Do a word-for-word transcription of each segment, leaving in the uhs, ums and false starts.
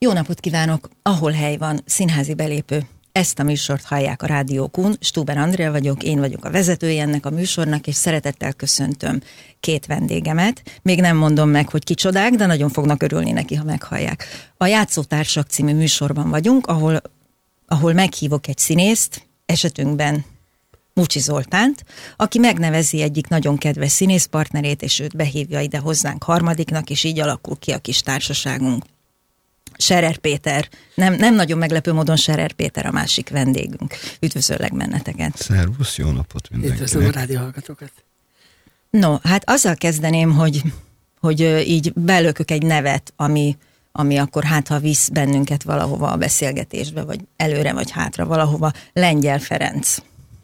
Jó napot kívánok! Ahol hely van, színházi belépő. Ezt a műsort hallják a Rádió Kun. Stuber Andrea vagyok, én vagyok a vezetője ennek a műsornak, és szeretettel köszöntöm két vendégemet. Még nem mondom meg, hogy kicsodák, de nagyon fognak örülni neki, ha meghallják. A Játszótársak című műsorban vagyunk, ahol, ahol meghívok egy színészt, esetünkben Mucsi Zoltánt, aki megnevezi egyik nagyon kedves színészpartnerét, és őt behívja ide hozzánk harmadiknak, és így alakul ki a kis társaságunk. Scherer Péter, nem, nem nagyon meglepő módon Scherer Péter a másik vendégünk. Üdvözöllek benneteket. Szervusz, jó napot mindenkinek. Üdvözlöm a rádióhallgatókat. No, hát azzal kezdeném, hogy, hogy így belökök egy nevet, ami, ami akkor hát, ha visz bennünket valahova a beszélgetésbe, vagy előre, vagy hátra valahova. Lengyel Ferenc.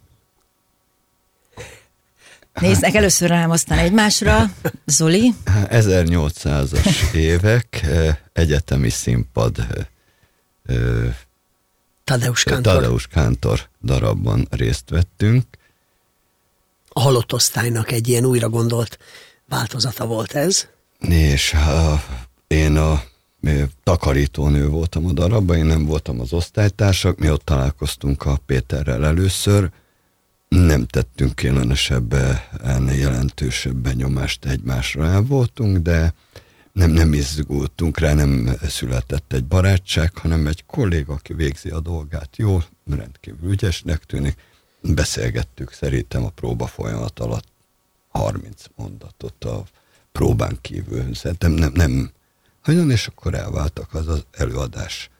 Néznek először rám, aztán egymásra. Zoli? ezernyolcszázas évek, egyetemi színpad, Tadeusz Kantor. Tadeusz Kantor darabban részt vettünk. A halott osztálynak egy ilyen újra gondolt változata volt ez. És a, én a takarítónő voltam a darabban, én nem voltam az osztálytársak, mi ott találkoztunk a Péterrel először. Nem tettünk különösebben, jelentősebb benyomást egymásra, el voltunk, de nem, nem izgultunk rá, nem született egy barátság, hanem egy kolléga, aki végzi a dolgát jól, rendkívül ügyesnek tűnik. Beszélgettük szerintem a próba folyamat alatt harminc mondatot a próbán kívül. Szerintem nem, nem nagyon, és akkor elváltak, az az előadás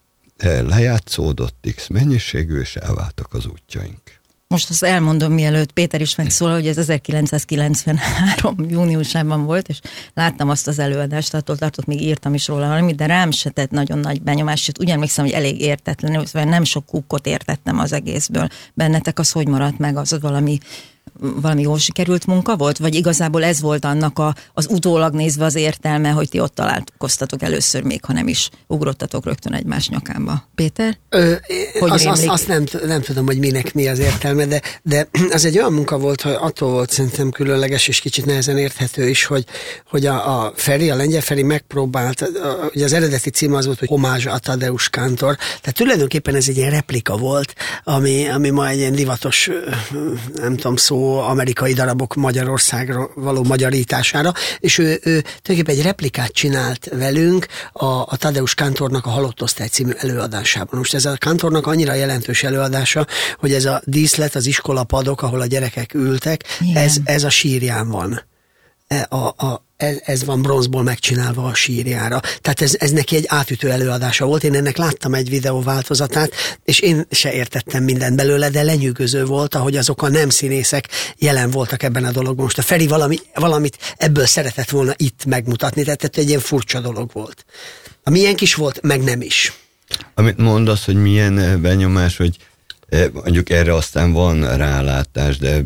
lejátszódott, X mennyiségű, és elváltak az útjaink. Most azt elmondom, mielőtt Péter is megszólal, hogy ez ezerkilencszázkilencvenhárom júniusában volt, és láttam azt az előadást, attól tartott, még írtam is róla valamit, de rám se tett nagyon nagy benyomást, sőt, úgy emlékszem, hogy elég értetlen, nem sok kukkot értettem az egészből. Bennetek az hogy maradt meg, az valami, valami jól sikerült munka volt? Vagy igazából ez volt annak a, az utólag nézve az értelme, hogy ti ott találkoztatok először, még ha nem is ugrottatok rögtön egymás nyakába. Péter? Ö, az, azt azt nem, nem tudom, hogy minek mi az értelme, de, de az egy olyan munka volt, hogy attól volt szerintem különleges, és kicsit nehezen érthető is, hogy, hogy a, a Feri, a lengyel Feri megpróbált, a, ugye az eredeti cím az volt, hogy Homázs a Tadeusz Kantor, tehát tulajdonképpen ez egy ilyen replika volt, ami, ami ma egy ilyen divatos, nem tudom, szó amerikai darabok Magyarországra való magyarítására, és ő, ő tulajdonképpen egy replikát csinált velünk a, a Tadeusz Kantornak a Halott Osztály című előadásában. Most ez a Kantornak annyira jelentős előadása, hogy ez a díszlet, az iskolapadok, ahol a gyerekek ültek, ez, ez a sírján van. A, a, ez, ez van bronzból megcsinálva a sírjára. Tehát ez, ez neki egy átütő előadása volt. Én ennek láttam egy videó változatát, és én se értettem mindent belőle, de lenyűgöző volt, ahogy azok a nem színészek jelen voltak ebben a dologban. Most a Feri valami, valamit ebből szeretett volna itt megmutatni, tehát egy ilyen furcsa dolog volt. A miénk is volt, meg nem is. Amit mondasz, hogy milyen benyomás, hogy mondjuk erre aztán van rálátás, de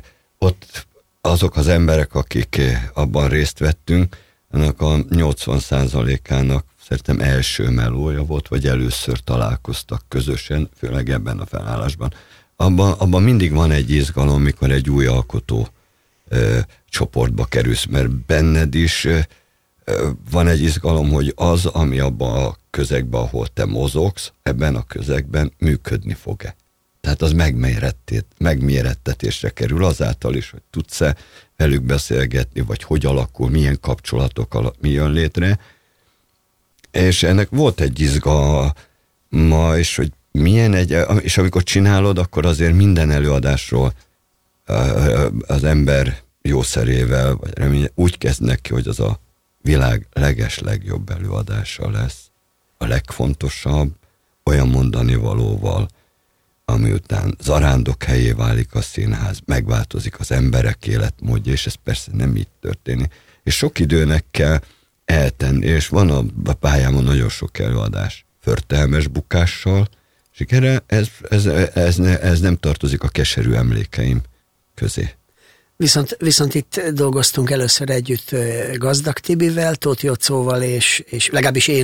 ott azok az emberek, akik abban részt vettünk, annak a nyolcvan százalékának szerintem első melója volt, vagy először találkoztak közösen, főleg ebben a felállásban. Abban, abban mindig van egy izgalom, mikor egy új alkotó ö, csoportba kerülsz, mert benned is ö, van egy izgalom, hogy az, ami abban a közegben, ahol te mozogsz, ebben a közegben működni fog-e. Tehát az megmérettetésre kerül azáltal is, hogy tudsz-e velük beszélgetni, vagy hogy alakul, milyen kapcsolatok alatt, mi jön létre. És ennek volt egy izgalma, és hogy milyen egy, és amikor csinálod, akkor azért minden előadásról az ember jószerével, vagy reménye, úgy kezd neki, hogy az a világ leges legjobb előadása lesz, a legfontosabb, olyan mondani valóval, ami után zarándok helyé válik a színház, megváltozik az emberek életmódja, és ez persze nem így történik. És sok időnek kell eltenni, és van a pályámon nagyon sok előadás förtelmes bukással, és erre ez, ez, ez, ez nem tartozik a keserű emlékeim közé. Viszont, viszont itt dolgoztunk először együtt Gazdag Tibivel, Tóth Jocóval, és, és legalábbis én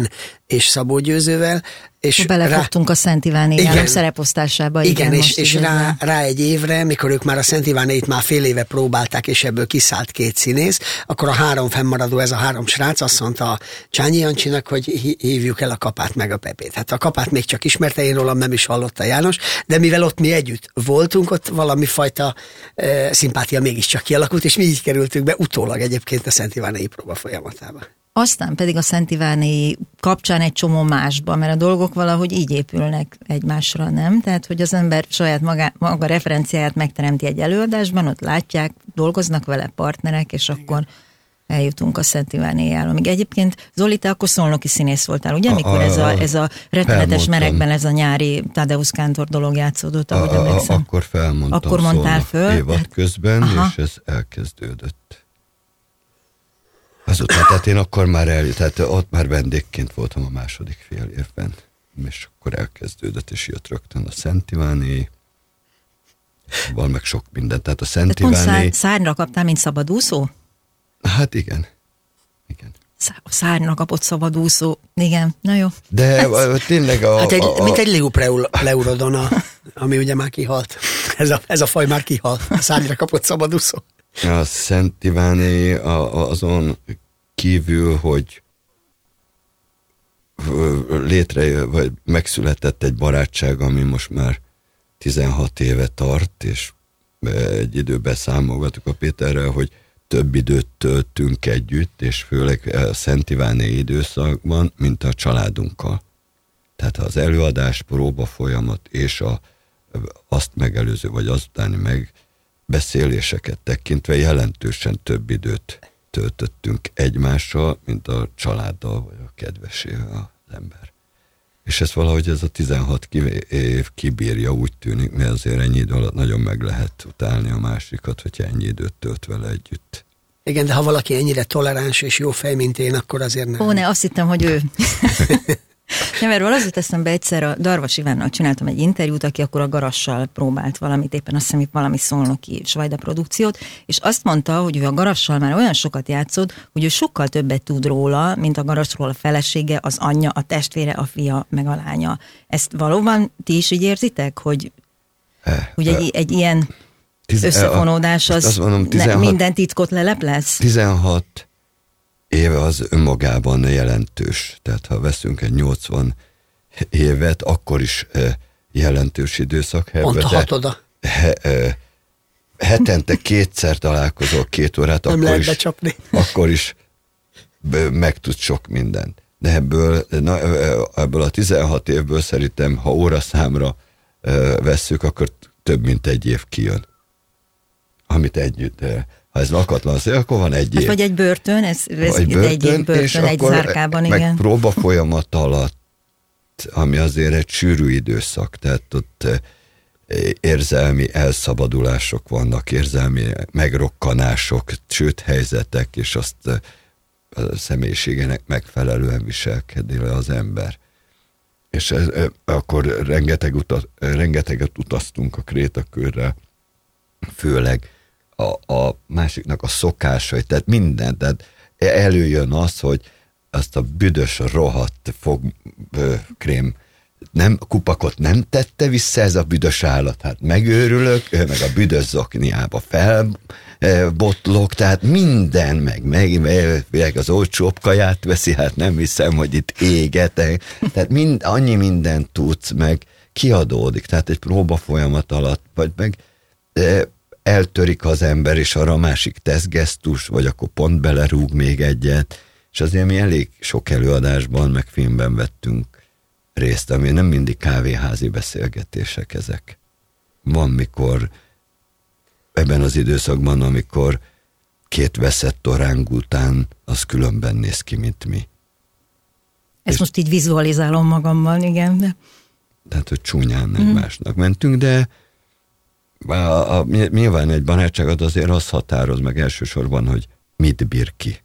és Szabó Győzővel. És belefogtunk rá... a Szent Iváné Jálom szereposztásába. Igen, igen, és, és rá, rá egy évre, mikor ők már a Szent Ivánéit már fél éve próbálták, és ebből kiszállt két színész, akkor a három fennmaradó, ez a három srác azt mondta a Csányi Jancsinak, hogy hívjuk el a Kapát meg a Pepét. Hát a Kapát még csak ismerte, én rólam nem is hallotta János, de mivel ott mi együtt voltunk, ott valami fajta e, szimpátia mégiscsak kialakult, és mi így kerültünk be utólag egyébként a Szent Ivánéi próba folyamatába. Aztán pedig a Szent Iváné kapcsán egy csomó másba, mert a dolgok valahogy így épülnek egymásra, nem? Tehát, hogy az ember saját maga, maga referenciáját megteremti egy előadásban, ott látják, dolgoznak vele partnerek, és akkor eljutunk a Szent Iváné Jálomig. Egyébként, Zoli, te akkor szolnoki színész voltál, ugye? Mikor ez a, ez a rettenetes meregben ez a nyári Tadeusz Kántor dolog játszódott, ahogy a, emlékszem. Akkor felmondtam akkor mondtál föl, évad hát, közben, aha. És ez elkezdődött. Azután, tehát én akkor már eljött, tehát ott már vendégként voltam a második fél évben, és akkor elkezdődött, és jött rögtön a Szent Iváné, van meg sok minden, tehát a Szent Iváné... Szár, szárnyra kaptál, mint szabadúszó? Hát igen, igen. A szárnyra kapott szabadúszó, igen, na jó. De ez... tényleg a... Hát egy, a, a... mint egy Leurodon, ami ugye már kihalt. Ez a, ez a faj már kihalt, a szárnyra kapott szabadúszó. A Szent Iváné azon kívül, hogy létre, vagy megszületett egy barátság, ami most már tizenhat éve tart, és egy időben számolgatok a Péterrel, hogy több időt töltünk együtt, és főleg a Szent Iváné időszakban, mint a családunkkal. Tehát az előadás, próba folyamat és a, azt megelőző, vagy azutáni meg beszéléseket tekintve jelentősen több időt töltöttünk egymással, mint a családdal, vagy a kedvesével az ember. És ez valahogy ez a tizenhat év kibírja, úgy tűnik, mert azért ennyi idő alatt nagyon meg lehet utálni a másikat, hogyha ennyi időt tölt vele együtt. Igen, de ha valaki ennyire toleráns és jó fej, mint én, akkor azért nem. Ó, ne, azt hittem, hogy ő... Nem, erről az jut eszembe, egyszer a Darvas Ivánnal csináltam egy interjút, aki akkor a Garassal próbált valamit, éppen azt hiszem, valami szolnoki Svajda produkciót, és azt mondta, hogy ő a Garassal már olyan sokat játszott, hogy ő sokkal többet tud róla, mint a Garasról a felesége, az anyja, a testvére, a fia, meg a lánya. Ezt valóban ti is így érzitek, hogy, e, hogy egy, egy ilyen tiz, összefonódás az mondom, tizenhat, minden titkot leleplez? tizenhat éve az önmagában jelentős. Tehát ha veszünk egy nyolcvan évet, akkor is jelentős időszak. Pont a hatoda. He, he, hetente kétszer találkozol két órát, nem akkor lehet is, becsapni. akkor is megtudsz sok mindent. De ebből, na, ebből a tizenhat évből szerintem, ha óraszámra vesszük, akkor több mint egy év kijön. Amit együtt... Ha ez lakatlan szél, akkor van egy év. Vagy egy börtön, ez, ez egy börtön, egy év börtön, egy zárkában, meg igen. Meg próba folyamat alatt, ami azért egy sűrű időszak, tehát ott érzelmi elszabadulások vannak, érzelmi megrokkanások, sőt helyzetek, és azt a személyiségének megfelelően viselkedni le az ember. És ez, akkor rengeteg uta, rengeteget utaztunk a Krétakörre, főleg A, a másiknak a szokásai, tehát minden, tehát előjön az, hogy azt a büdös, rohadt fogkrém nem, kupakot nem tette vissza ez a büdös állat, hát megőrülök, ő meg a büdös zokniába felbotlok, tehát minden, meg, meg, meg az olcsóbb kaját veszi, hát nem hiszem, hogy itt égetek, tehát mind, annyi mindent tudsz, meg kiadódik, tehát egy próba folyamat alatt, vagy meg eltörik az ember, és arra a másik tesz gesztus, vagy akkor pont belerúg még egyet, és azért mi elég sok előadásban, meg filmben vettünk részt, ami nem mindig kávéházi beszélgetések ezek. Van, mikor ebben az időszakban, amikor két veszett orángután, az különben néz ki, mint mi. Ezt és most így vizualizálom magammal, igen. De... Tehát, hogy csúnyán egymásnak mm. mentünk, de A, a, nyilván egy barátságot azért az határoz meg elsősorban, hogy mit bír ki.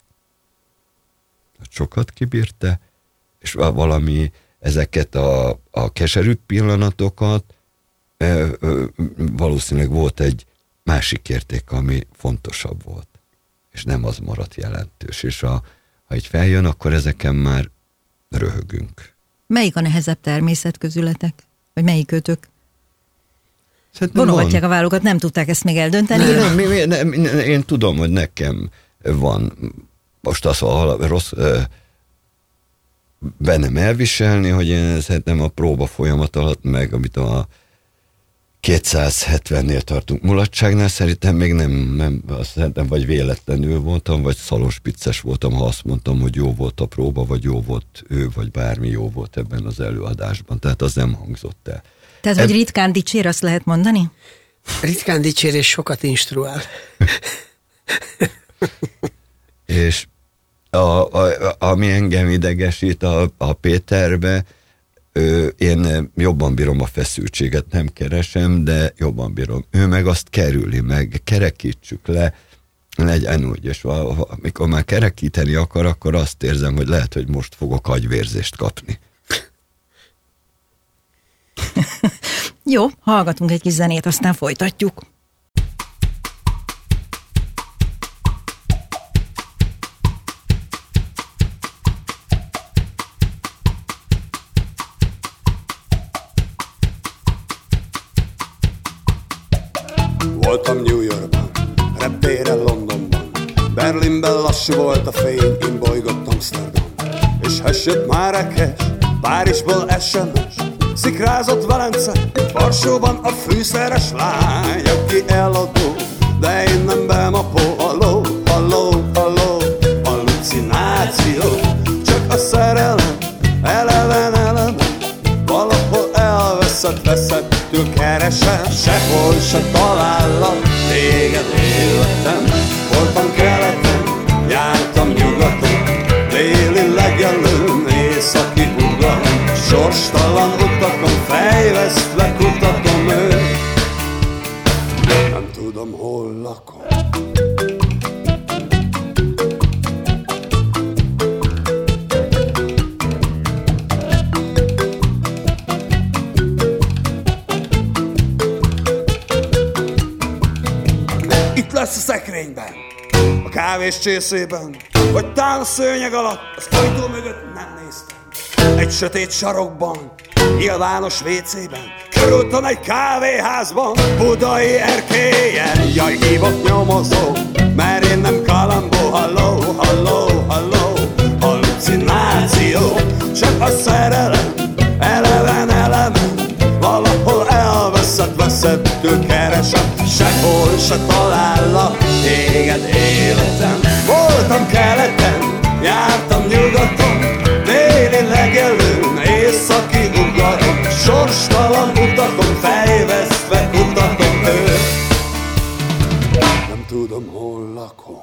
Sokat kibírte, és valami ezeket a, a keserű pillanatokat e, e, valószínűleg volt egy másik érték, ami fontosabb volt, és nem az maradt jelentős. És a, ha így feljön, akkor ezeken már röhögünk. Melyik a nehezebb természet közületek? Vagy melyik kötök? Szerintem vonogatják van. a vállukat, nem tudták ezt még eldönteni? Nem, mi, mi, nem, én tudom, hogy nekem van most az a rossz bennem elviselni, hogy én szerintem a próba folyamat alatt, meg amit a kétszázhetvennél tartunk mulatságnál, szerintem még nem, nem azt szerintem vagy véletlenül voltam, vagy szalospicces voltam, ha azt mondtam, hogy jó volt a próba, vagy jó volt ő, vagy bármi jó volt ebben az előadásban. Tehát az nem hangzott el. Tehát, hogy ritkán dicsér, azt lehet mondani? Ritkán dicsér és sokat instruál. És a, a, ami engem idegesít a, a Péterbe, ő, én jobban bírom a feszültséget, nem keresem, de jobban bírom. Ő meg azt kerüli meg, kerekítsük le, legyen úgy, és amikor már kerekíteni akar, akkor azt érzem, hogy lehet, hogy most fogok agyvérzést kapni. Jó, hallgatunk egy kis zenét, aztán folytatjuk. Voltam New Yorkban, reptéren Londonban, Berlinben lassú volt a fény, én bolygott Amsterdam. És hessett Márekes, Párizsból es em es, szikrázott Velence, Varsóban a fűszeres lány, aki eladó, de én nem bemapó. Halló, halló, halló, hallucináció, csak a szerelem, eleven, eleven, valahol elveszett, veszettől keresem, sehol se talállak téged életem. Voltam keleten, jártam nyugaton, déli legelőn, északi ugaton, sorstalan utakon, fejvesztve kutatom őt, nem tudom, hol lakom. Itt lesz a szekrényben, a kávés csészében, vagy tán a szőnyeg alatt, az ajtó mögött nem néztem. Egy sötét sarokban, nyilvános vécében, körültem egy kávéházban, budai erkélyen. Jaj, hívott nyomozó, mert én nem kalambó. Halló, halló, halló, hallucináció, csak a szerelem, eleven, eleven, valahol elveszett, veszettől keresem, sehol se talállak téged életem. Voltam keleten, jártam nyugaton, déli legelőn, északi ugaron, sorstalan utakon, fejvesztve kutatom őt, nem tudom, hol lakom.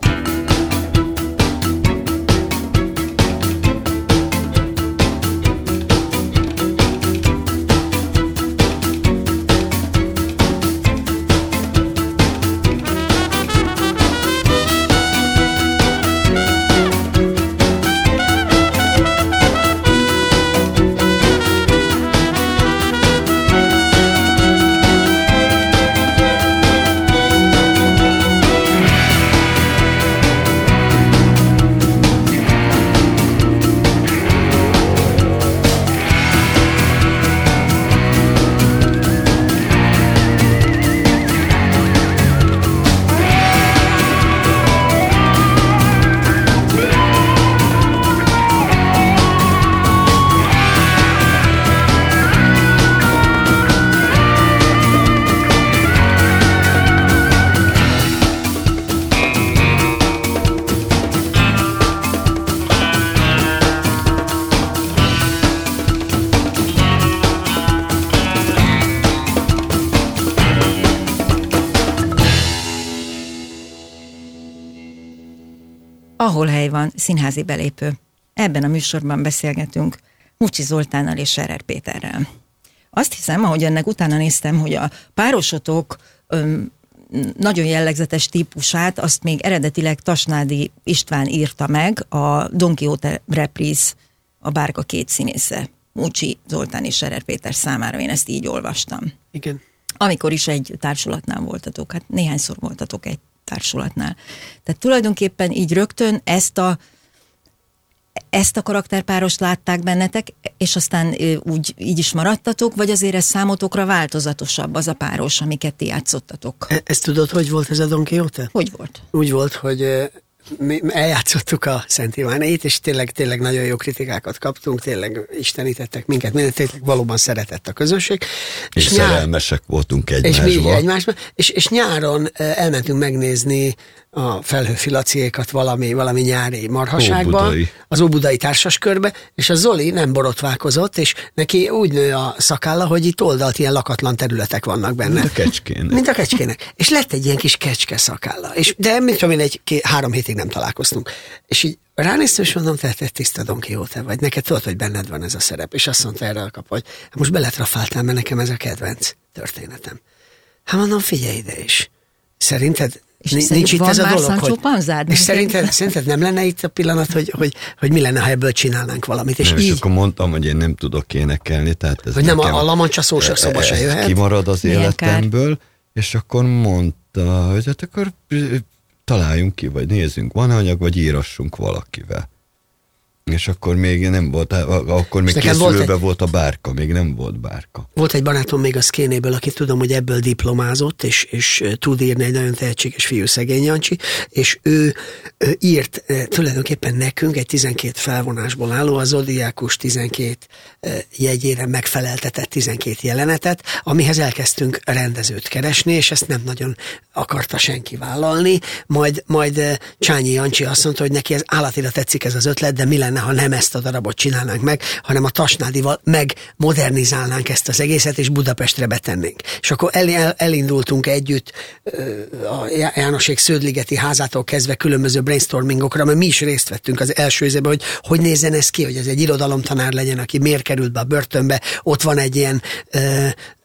Ahol hely van, színházi belépő. Ebben a műsorban beszélgetünk Mucsi Zoltánnal és Scherer Péterrel. Azt hiszem, ahogy ennek utána néztem, hogy a párosotok öm, nagyon jellegzetes típusát, azt még eredetileg Tasnádi István írta meg, a Don Quixote repríz, a Bárka két színésze, Mucsi Zoltán és Scherer Péter számára, én ezt így olvastam. Igen. Amikor is egy társulatnál voltatok, hát néhányszor voltatok egy társulatnál. Tehát tulajdonképpen így rögtön ezt a ezt a karakterpárost látták bennetek, és aztán úgy így is maradtatok, vagy azért ez számotokra változatosabb az a páros, amiket ti játszottatok? E- ezt tudod, hogy volt ez a Don Quixote? Hogy volt? Úgy volt, hogy mi eljátszottuk a Szent Ivánét, és tényleg, tényleg nagyon jó kritikákat kaptunk, tényleg istenítettek minket, mindent, tényleg valóban szeretett a közönség. És, és nyár... szerelmesek voltunk egymásba. És mi egymásba. És, és nyáron elmentünk megnézni a Felhőfilaciékat valami, valami nyári marhaságban, Óbudai. az Óbudai Társaskörbe, és a Zoli nem borotválkozott, és neki úgy nő a szakálla, hogy itt oldalt ilyen lakatlan területek vannak benne. Mint a kecskének. Mint a kecskének. És lett egy ilyen kis kecske szakálla. És, de mit tudom én, egy ké, három hétig nem találkoztunk. És így ránéztem, és mondom, te, te tiszta Don Quixote vagy, neked tudod, hogy benned van ez a szerep. És azt mondta erre a kap, hogy most beletrafáltál, mert nekem ez a kedvenc történetem. Hát mondom, figyelj ide is. Szerinted és nincs, nincs itt ez a dolog, hogy... Panzád, és szerinted, szerinted nem lenne itt a pillanat, hogy, hogy, hogy mi lenne, ha ebből csinálnánk valamit? És, nem, így, és akkor mondtam, hogy én nem tudok énekelni, tehát ez hogy nem a, a Lamancsa szósak szoba se jöhet. Kimarad az Milyen életemből, kár. És akkor mondta, hogy hát akkor találjunk ki, vagy nézzünk, van anyag, vagy írassunk valakivel. És akkor még nem volt, akkor még készülőben volt, egy... volt a bárka, még nem volt bárka. Volt egy barátom még a Szkénéből, aki tudom, hogy ebből diplomázott, és, és tud írni, egy nagyon tehetséges fiú, Szegény Jancsi, és ő, ő írt tulajdonképpen nekünk egy tizenkét felvonásból álló, a Zodiákus tizenkét jegyére megfeleltetett tizenkét jelenetet, amihez elkezdtünk rendezőt keresni, és ezt nem nagyon akarta senki vállalni, majd, majd Csányi Jancsi azt mondta, hogy neki ez állatira tetszik ez az ötlet, de mi lenne, ha nem ezt a darabot csinálnánk meg, hanem a Tasnádival megmodernizálnánk ezt az egészet, és Budapestre betennénk. És akkor el, el, elindultunk együtt a Jánosék Sződligeti házától kezdve különböző brainstormingokra, mert mi is részt vettünk az első évben, hogy hogy nézzen ez ki, hogy ez egy irodalomtanár legyen, aki miért került be a börtönbe, ott van egy ilyen ö,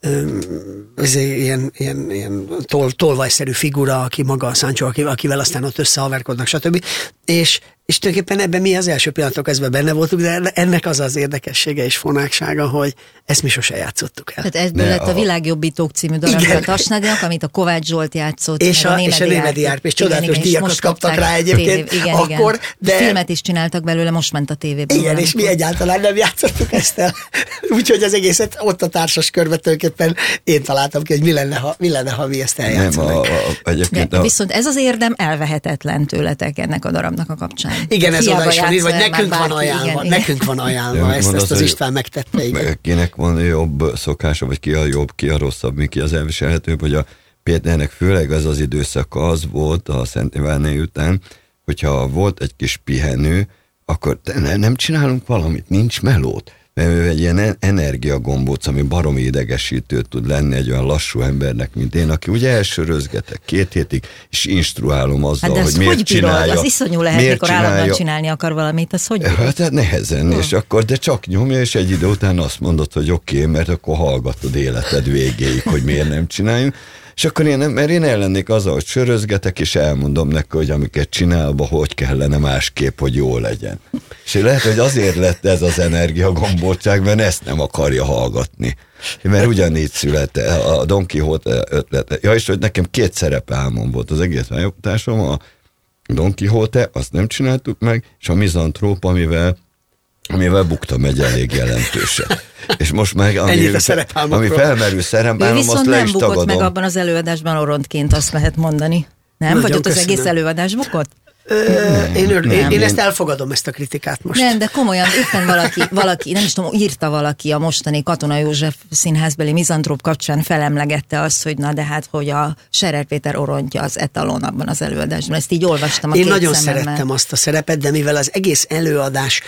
ez ilyen, ilyen, ilyen tol, tolvajszerű figura, aki maga a Sancho, akivel aztán ott összehaverkodnak, stb. És, és tulajdonképpen ebben mi az első pillanatok kezdve benne voltunk, de ennek az az érdekessége és fonáksága, hogy ezt mi sose játszottuk el. Tehát ebből lett a, a Világjobbítók című darab a Tasnádinak, amit a Kovács Zsolt játszott. És a, a és a Némedi Árp, és csodálatos díjakat kaptak rá egyébként. Tévé, igen, akkor, igen. De... Filmet is csináltak belőle, most ment a tévében. Igen, és mi egyáltalán nem játszottuk ezt el. Úgyhogy az egészet ott a társas körben tulajdonképpen én találtam ki, hogy mi lenne, ha mi, lenne, ha mi ezt eljátszanánk. A... Viszont ez az érdem elvehetetlen tőletek ennek a darabnak a kapcsán. Igen, ez oda is van írva, hogy nekünk van ajánlva, igen, nekünk van ajánlva, ezt, ezt az István megtette. Igen. Kinek van jobb szokása, vagy ki a jobb, ki a rosszabb, mi ki az elviselhetőbb, hogy a Péternek főleg ez az időszaka az volt a Szent Ivánné után, hogyha volt egy kis pihenő, akkor nem csinálunk valamit, nincs melót. Mert ő egy ilyen energiagombóc, ami baromi idegesítő tud lenni egy olyan lassú embernek, mint én, aki ugye elsörözgetek két hétig, és instruálom azzal, hát hogy miért hogy csinálja. Az iszonyú lehet, mikor állandóan csinálni akar valamit, az hogy bírod? Hát nehezen, oh. és akkor, de csak nyomja, és egy idő után azt mondod, hogy oké, okay, mert akkor hallgatod életed végéig, hogy miért nem csináljunk. És akkor én, mert én ellennék azzal, hogy sörözgetek, és elmondom neki, hogy amiket csinálva, hogy kellene másképp, hogy jó legyen. És lehet, hogy azért lett ez az energiagombócság, mert ezt nem akarja hallgatni. Mert ugyanígy szület a Don Quixote ötlete. Ja, és hogy nekem két szerepálmom volt az egész pályafutásom, a Don Quixote, azt nem csináltuk meg, és a mizantróp, amivel amivel buktam egy elég jelentősen. És most meg, ami, ami felmerül szerepálmom, azt le is tagadom. Ő viszont nem bukott meg abban az előadásban orondként, azt lehet mondani. Nem? Nagyon Vagy ott köszönöm. Az egész előadás bukott? Ö, nem, én, ör, nem, én, én ezt elfogadom, ezt a kritikát most. Nem, de komolyan, éppen valaki, valaki, nem is tudom, írta valaki a mostani Katona József színházbeli mizantróp kapcsán felemlegette azt, hogy na de hát, hogy a Scherer Péter orontja az etalon abban az előadásban. Ezt így olvastam a Én két nagyon szememmel. szerettem azt a szerepet, de mivel az egész előadás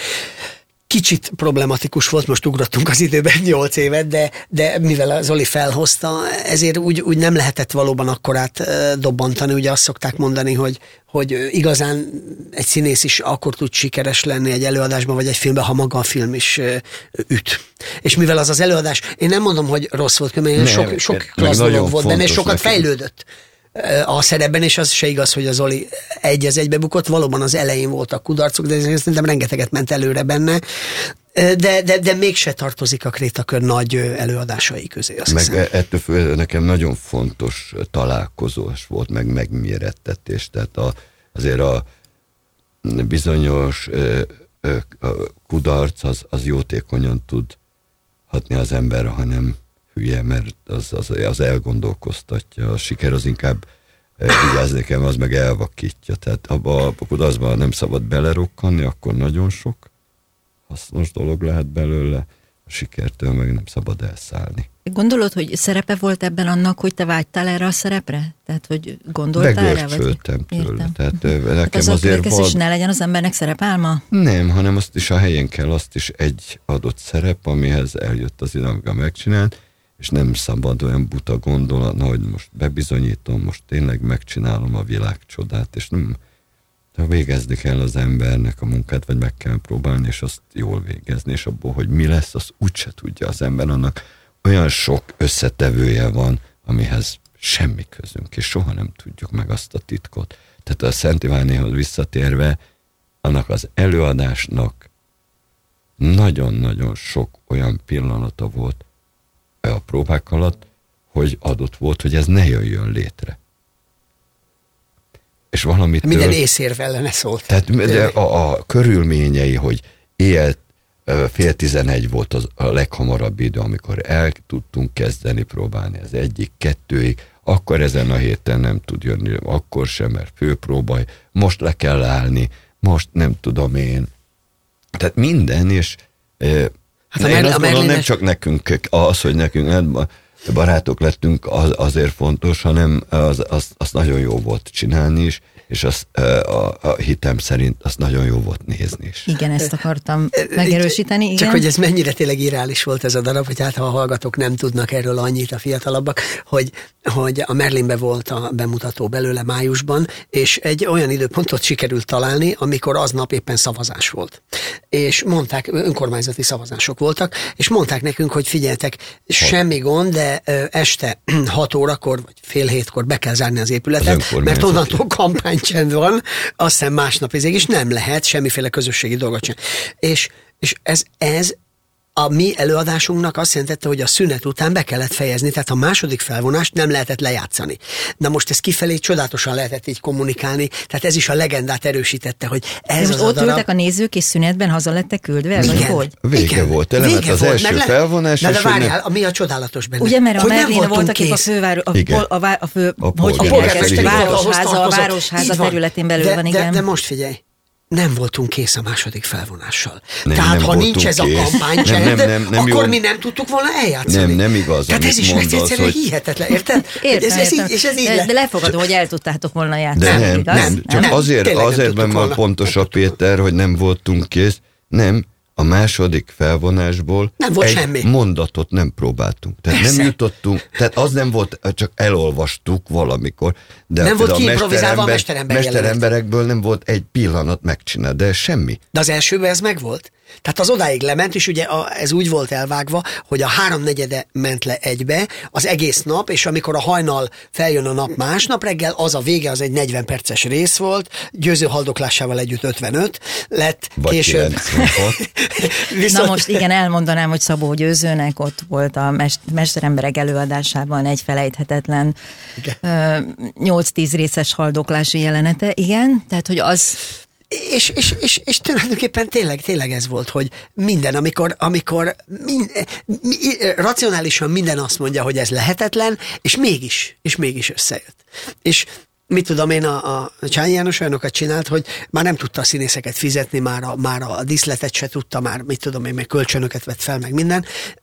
kicsit problematikus volt, most ugrottunk az időben nyolc évet, de, de mivel az Zoli felhozta, ezért úgy, úgy nem lehetett valóban akkorát dobbantani. Ugye azt szokták mondani, hogy, hogy igazán egy színész is akkor tud sikeres lenni egy előadásban, vagy egy filmben, ha maga a film is üt. És mivel az az előadás, én nem mondom, hogy rossz volt, mert sok, sok klassz dolog volt benne, és sokat nekem. fejlődött a szerepben, és az se igaz, hogy az Zoli egy az egybe bukott, valóban az elején voltak kudarcok, de szerintem rengeteget ment előre benne, de, de, de mégse tartozik a Krétakör nagy előadásai közé. Azt meg hiszem. Ettől fő, nekem nagyon fontos találkozós volt, meg megmérettetés, tehát a, azért a bizonyos ö, a kudarc az, az jótékonyan tud hatni az emberre, hanem hülye, mert az, az, az elgondolkoztatja. A siker az inkább vigyázz nekem, az meg elvakítja. Tehát abba a kudarcban nem szabad belerokkanni, akkor nagyon sok hasznos dolog lehet belőle, a sikertől meg nem szabad elszállni. Gondolod, hogy szerepe volt ebben annak, hogy te vágytál erre a szerepre? Tehát, hogy gondoltál erre? Begörcsöltem tőle. Tehát, uh-huh. nekem az azért volt... volt... ne legyen az embernek szerepálma? Nem, hanem azt is a helyen kell, azt is egy adott szerep, amihez eljött az idő, amikor megcsinált, és nem szabad olyan buta gondolat, hogy most bebizonyítom, most tényleg megcsinálom a világcsodát, és nem végezni kell az embernek a munkát, vagy meg kell próbálni, és azt jól végezni, és abból, hogy mi lesz, azt úgyse tudja az ember, annak olyan sok összetevője van, amihez semmi közünk, és soha nem tudjuk meg azt a titkot. Tehát a Szent Ivánéhoz visszatérve, annak az előadásnak nagyon-nagyon sok olyan pillanata volt a próbák alatt, hogy adott volt, hogy ez ne jöjjön létre. És valamitől... Minden észérv ellene szólt. Tehát de a, a körülményei, hogy éjjel fél tizenegy volt az a leghamarabb idő, amikor el tudtunk kezdeni próbálni az egyik, kettőig, akkor ezen a héten nem tud jönni, akkor sem, mert főpróbaj, most le kell állni, most nem tudom én. Tehát minden, és hát én azt mondom, nem csak nekünk az, hogy nekünk barátok lettünk, az, azért fontos, hanem az, az, az nagyon jó volt csinálni is, és az, a, a hitem szerint az nagyon jó volt nézni is. Igen, ezt akartam megerősíteni. Igen. Csak hogy ez mennyire tényleg irreális volt ez a darab, hogy hát ha a hallgatók nem tudnak erről annyit, a fiatalabbak, hogy, hogy a Merlinbe volt a bemutató belőle májusban, és egy olyan időpontot sikerült találni, amikor aznap éppen szavazás volt. És mondták, önkormányzati szavazások voltak, és mondták nekünk, hogy figyeljetek, semmi gond, de este hat órakor, vagy fél hétkor be kell zárni az épületet, mert onnantól kampánycsend van, azt hiszem másnap ezért is nem lehet semmiféle közösségi dolgot csinálni. És, és ez, ez a mi előadásunknak azt jelentette, hogy a szünet után be kellett fejezni, tehát a második felvonást nem lehetett lejátszani. Na most ez kifelé csodálatosan lehetett így kommunikálni, tehát ez is a legendát erősítette, hogy ez az ott darab... ültek a nézők, és szünetben haza lettek küldve? Igen. Vagy hogy? Vége Igen. volt, elemet Vége az volt, első le... felvonás. Na de várjál, ne... mi a csodálatos benne? Ugye, mert a hogy Merlin voltak épp a főváros, a, a, a, a, fő, a, hogy a, a városháza, a városháza területén belül de, van, de, igen. De most figyelj, nem voltunk kész a második felvonással. Nem, Tehát nem ha nincs ez kész. a kampánycsend, nem, nem, nem, nem akkor jó. mi nem tudtuk volna eljátszani. Nem, nem igaz, Tehát ez is mondasz, egyszerűen hogy... hihetetlen, érted? Értem, ez, ez értem. így, és ez így de, lett. de lefogadom, hogy el tudtátok volna játszani. De nem, igaz? nem, csak nem, azért, tényleg nem azért tudtuk van volna. pontos a Péter, hogy nem voltunk kész. Nem, a második felvonásból Nem volt egy semmi. mondatot nem próbáltunk. Tehát Persze. nem jutottunk, tehát az nem volt, csak elolvastuk valamikor. De Nem volt a kiimprovizálva a mesterember- mesterember mesteremberekből nem volt egy pillanat megcsinálni, de semmi. De az elsőben ez megvolt. Tehát az odáig lement, és ugye a, ez úgy volt elvágva, hogy a háromnegyede ment le egybe, az egész nap, és amikor a hajnal feljön a nap másnap reggel, az a vége, az egy negyven perces rész volt, Győző haldoklásával együtt ötvenöt lett, Vagy később. kilencvenhat. Na most igen, elmondanám, hogy Szabó Győzőnek ott volt a mest- mesteremberek előadásában egy felejthetetlen nyolc-tíz részes haldoklási jelenete, igen, tehát hogy az... És, és, és, és tulajdonképpen tényleg, tényleg ez volt, hogy minden, amikor, amikor mind, mi, racionálisan minden azt mondja, hogy ez lehetetlen, és mégis, és mégis összejött. És mit tudom én, a, a Csányi János olyanokat csinált, hogy már nem tudta a színészeket fizetni, már a, már a díszletet se tudta, már mit tudom én, meg kölcsönöket vett fel, meg minden,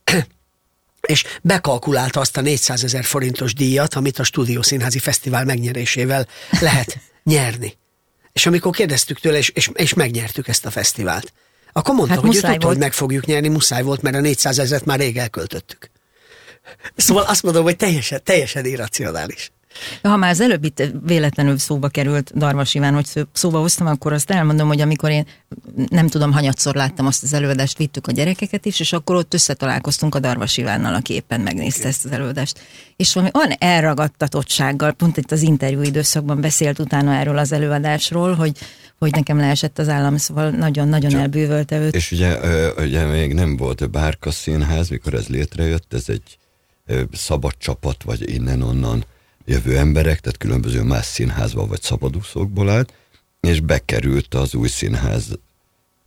és bekalkulálta azt a négyszázezer forintos díjat, amit a Stúdiószínházi Fesztivál megnyerésével lehet nyerni. És amikor kérdeztük tőle, és, és, és megnyertük ezt a fesztivált, akkor mondta, Hát hogy ő muszáj tudta, volt. hogy meg fogjuk nyerni, muszáj volt, mert a négyszázezret már rég elköltöttük. Szóval azt mondom, hogy teljesen, teljesen irracionális. Ha már az előbb itt véletlenül szóba került Darvas Iván, hogy szó- szóba hoztam, akkor azt elmondom, hogy amikor én nem tudom, hanyatszor láttam azt az előadást, vittük a gyerekeket is, és akkor ott összetalálkoztunk a Darvas Ivánnal, aki éppen megnézte ezt az előadást. És valami olyan elragadtatottsággal, pont itt az interjú időszakban beszélt utána erről az előadásról, hogy, hogy nekem leesett az állam, szóval nagyon-nagyon Csak- elbűvölte őt. És ugye, ö, ugye még nem volt a Bárka Színház, mikor ez létrejött, ez egy ö, szabad csapat, vagy innen-onnan jövő emberek, tehát különböző más színházba vagy szabadúszókból állt, és bekerült az új színháznak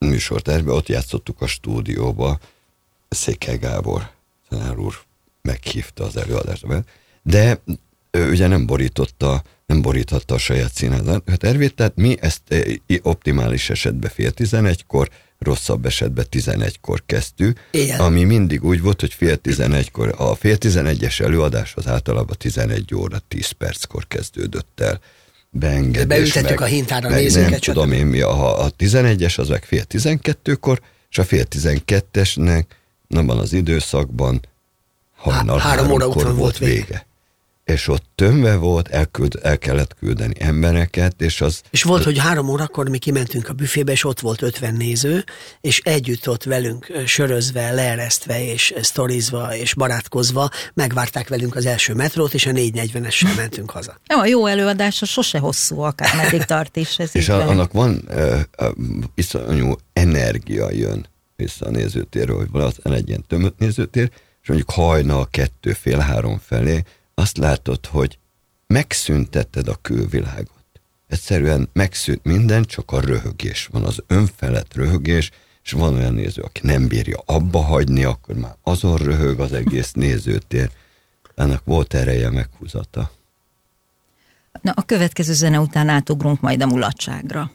műsortervbe, ott játszottuk a stúdióba, Székely Gábor tanár úr meghívta az előadásba, de ő ugye nem borította, nem boríthatta a saját színházat tervét, tehát mi ezt optimális esetben fél tizenegykor, rosszabb esetben tizenegykor kezdtük, igen. Ami mindig úgy volt, hogy fél tizenegykor, a fél tizenegyes előadás az általában tizenegy óra tíz perckor kezdődött el. Beengedés, de beültettük a hintára nézőket. Nem tudom én mi, a, a tizenegyes az meg fél tizenkettőkor, és a fél tizenkettesnek abban az időszakban hajnal Há, három óra után volt vége. vége. És ott tömve volt, elküld, el kellett küldeni embereket, és az... És volt, hogy három órakor mi kimentünk a büfébe, és ott volt ötven néző, és együtt ott velünk sörözve, leeresztve, és sztorizva, és barátkozva megvárták velünk az első metrót, és a négy negyvenessel mentünk haza. Nem, a jó előadása sose hosszú, akár meddig tart is. Ez és a, annak van uh, uh, iszonyú energia jön vissza a nézőtérről, hogy valami egy ilyen tömött nézőtér, és mondjuk hajnal kettő, fél három felé, azt látod, hogy megszüntetted a külvilágot. Egyszerűen megszűnt minden, csak a röhögés van, az önfelett röhögés, és van olyan néző, aki nem bírja abba hagyni, akkor már azon röhög az egész nézőtér. Ennek volt ereje, meghúzata. Na, a következő zene után átugrunk majd a mulatságra.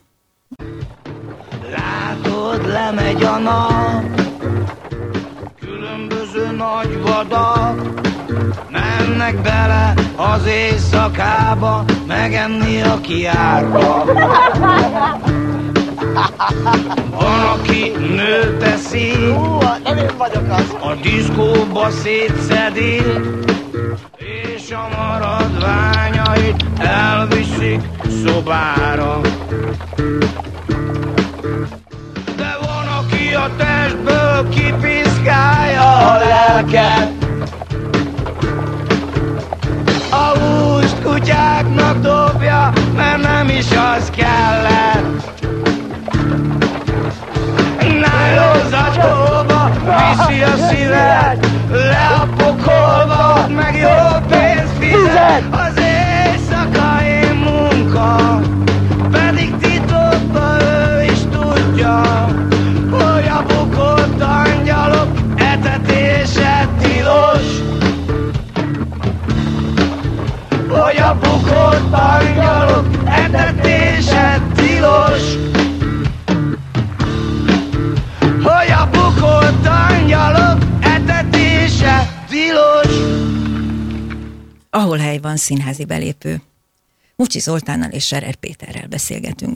Látod, lemegy a nap, különböző nagy vadak mennek bele az éjszakába, megenni a kiárba. Van, aki nő teszi, a diszkóba szétszedi, és a maradványait elviszik szobára. De van, aki a testből kipiszkálja a lelket, a húst kutyáknak dobja, mert nem is az kellett. Nylon zacskóba viszi a szívet, le a pokolba, meg jó pénzt fizet. Az éjszakai munka, pedig titokban ő is tudja, hogy a bukott angyalok etetése tilos. Hogy a bukott angyalok etetése tilos. Hogy a bukott angyalok etetése tilos. Ahol hely van, színházi belépő. Mucsi Zoltánnal és Scherer Péterrel beszélgetünk.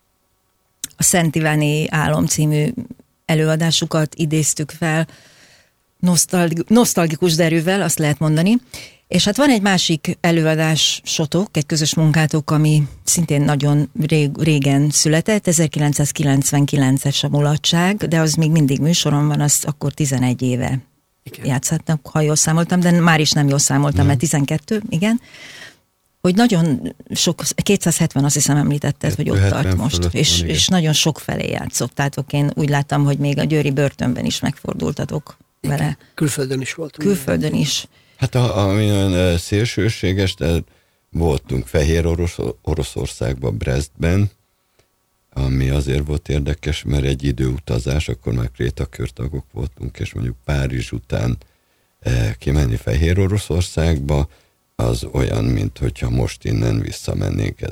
A Szent Iváni Álom című előadásukat idéztük fel, nosztalgi- nosztalgikus derűvel, azt lehet mondani. És hát van egy másik előadásotok, egy közös munkátok, ami szintén nagyon rég, régen született, ezerkilencszázkilencvenkilences a mulatság, de az még mindig műsoron van, az akkor tizenegy éve igen. játszhatnak, ha jól számoltam, de már is nem jól számoltam, nem. mert tizenkettő, igen. Hogy nagyon sok, kétszázhetven azt hiszem említetted, hogy ott tart most, és, van, és nagyon sok felé játszottátok. Én úgy láttam, hogy még a győri börtönben is megfordultatok igen. vele. Külföldön is voltunk. Külföldön is. Hát a, ami olyan szélsőséges, de voltunk Fehér Orosz, Oroszországban, Brestben, ami azért volt érdekes, mert egy időutazás, akkor már krétakörtagok voltunk, és mondjuk Párizs után eh, kimenni Fehér Oroszországba, az olyan, mint hogyha most innen visszamennénk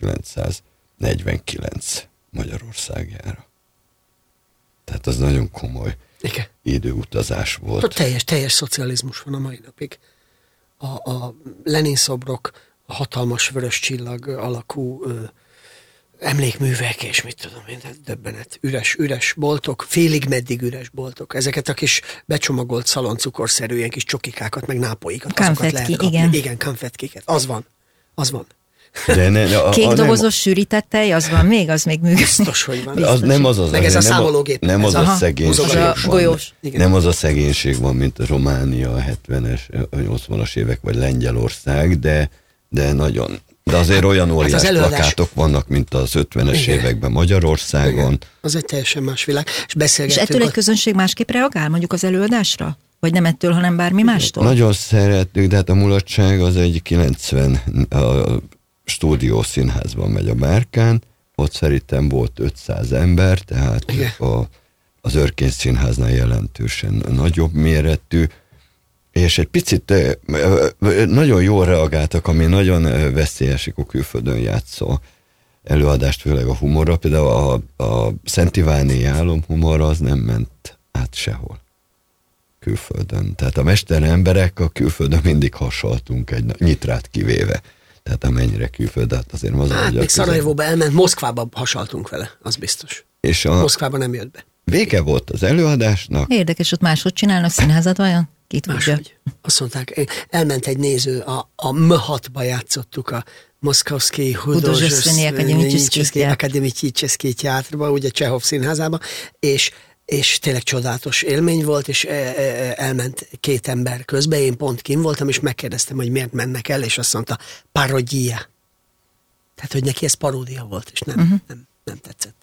ezerkilencszáznegyvenkilenc Magyarországjára. Tehát az nagyon komoly igen. időutazás volt. Ott teljes, teljes szocializmus van a mai napig. A, a Lenin szobrok, a hatalmas vörös csillag alakú ö, emlékművek, és mit tudom én, döbbenet. Üres, üres boltok, félig meddig üres boltok. Ezeket a kis becsomagolt szaloncukorszerű ilyen kis csokikákat, meg nápoikat, azokat lehet kapni. Igen, igen kanfetkiket. Az van. Az van. De ne, ne, a, Kék a, dobozos nem, sűrített tej, az van még, az még működik. Biztos, hogy van. Az nem az az, meg ez a számológép. Nem az a szegénység van. Golyós. Nem az a szegénység van, mint a Románia, a hetvenes, nyolcvanas évek, vagy Lengyelország, de, de nagyon. De azért olyan óriás hát plakátok vannak, mint az ötvenes igen. években Magyarországon. Igen. Az egy teljesen más világ. És beszélgettünk. És ettől egy közönség másképp reagál mondjuk az előadásra? Vagy nem ettől, hanem bármi mástól? Nagyon szeretjük, de hát a mulatság az egy kilencven a Stúdió Színházban megy a Bárkán, ott szerintem volt ötszáz ember, tehát a, az Örkény Színháznál jelentősen nagyobb méretű, és egy picit nagyon jól reagáltak, ami nagyon veszélyes, a külföldön játszó előadást, főleg a humorra. Például a, a Szent Iváni álomhumor az nem ment át sehol külföldön. Tehát a mesteremberek a külföldön mindig hasaltunk, egy nyitrát kivéve. Tehát amennyire külföld, hát azért az hát még Szarajevóba elment, Moszkvába hasaltunk vele, az biztos. És a Moszkvába nem jött be. Vége volt az előadásnak. Érdekes, ott máshogy csinálnak színházat vajon? Ki tudja? Máshogy. Azt mondták, elment egy néző, a, a M hatba játszottuk a Moszkvai Hudozseszveni Akademichический Teátrba, ugye Csehov színházába, és és tényleg csodálatos élmény volt, és elment két ember közbe, én pont kim voltam, és megkérdeztem, hogy miért mennek el, és azt mondta, parodia. Tehát, hogy neki ez paródia volt, és nem, uh-huh. nem, nem tetszett.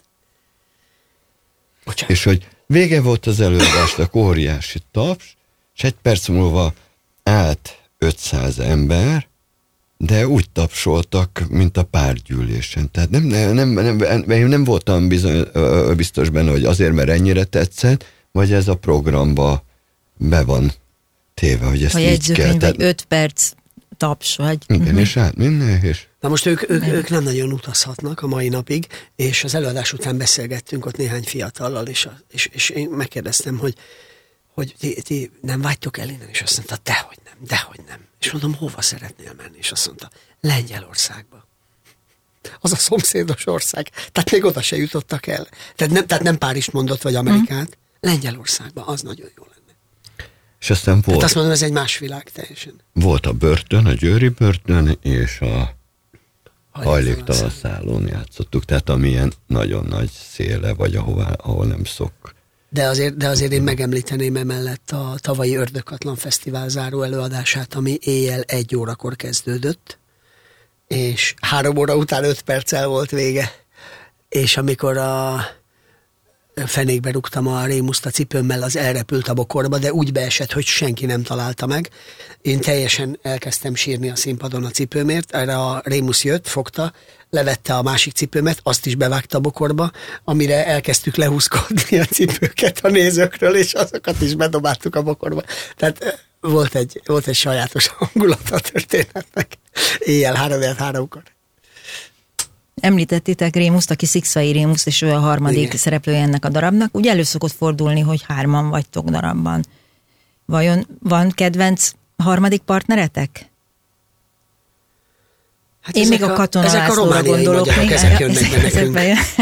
Bocsánat. És hogy vége volt az előadásnak, óriási taps, és egy perc múlva állt ötszáz ember, de úgy tapsoltak, mint a párgyűlésen. Tehát nem, nem, nem, nem, én nem voltam bizony, biztos benne, hogy azért, mert ennyire tetszett, vagy ez a programba be van téve, hogy ezt a így kell. Tehát... vagy öt perc taps, vagy... Igen, uh-huh. és hát minden, és... Na most ők, ők, ők nem nagyon utazhatnak a mai napig, és az előadás után beszélgettünk ott néhány fiatallal, és, és, és én megkérdeztem, hogy, hogy ti, ti nem vágytok el innen? És azt mondta, dehogy nem, dehogy nem. És mondom, hova szeretnél menni? És azt mondta, Lengyelországba. Az a szomszédos ország. Tehát még oda se jutottak el. Tehát nem, tehát nem Párizst mondott, vagy Amerikát. Mm. Lengyelországba, az nagyon jó lenne. És aztán volt... Tehát azt mondom, ez egy más világ teljesen. Volt a börtön, a győri börtön, és a hajléktalan szállón játszottuk. Tehát amilyen nagyon nagy széle, vagy ahová, ahol nem szok. De azért, de azért én megemlíteném emellett a tavalyi Ördögkatlan Fesztivál záró előadását, ami éjjel egy órakor kezdődött, és három óra után öt perccel volt vége. És amikor a fenékbe rúgtam a Rémuszt a cipőmmel, az elrepült a bokorba, de úgy beesett, hogy senki nem találta meg. Én teljesen elkezdtem sírni a színpadon a cipőmért, erre a Rémusz jött, fogta, levette a másik cipőmet, azt is bevágta a bokorba, amire elkezdtük lehúzkodni a cipőket a nézőkről, és azokat is bedobáltuk a bokorba. Tehát volt egy, volt egy sajátos hangulata a történetnek. Éjjel három háromkor. Említettétek Rémuszt, aki Szikszai Rémusz, és ő a harmadik Igen. szereplője ennek a darabnak. Ugye elő szokott fordulni, hogy hárman vagytok darabban. Vajon van kedvenc harmadik partneretek? Hát Én még a, a Katona Lászlóra gondolok. Még ezek jönnek be nekünk.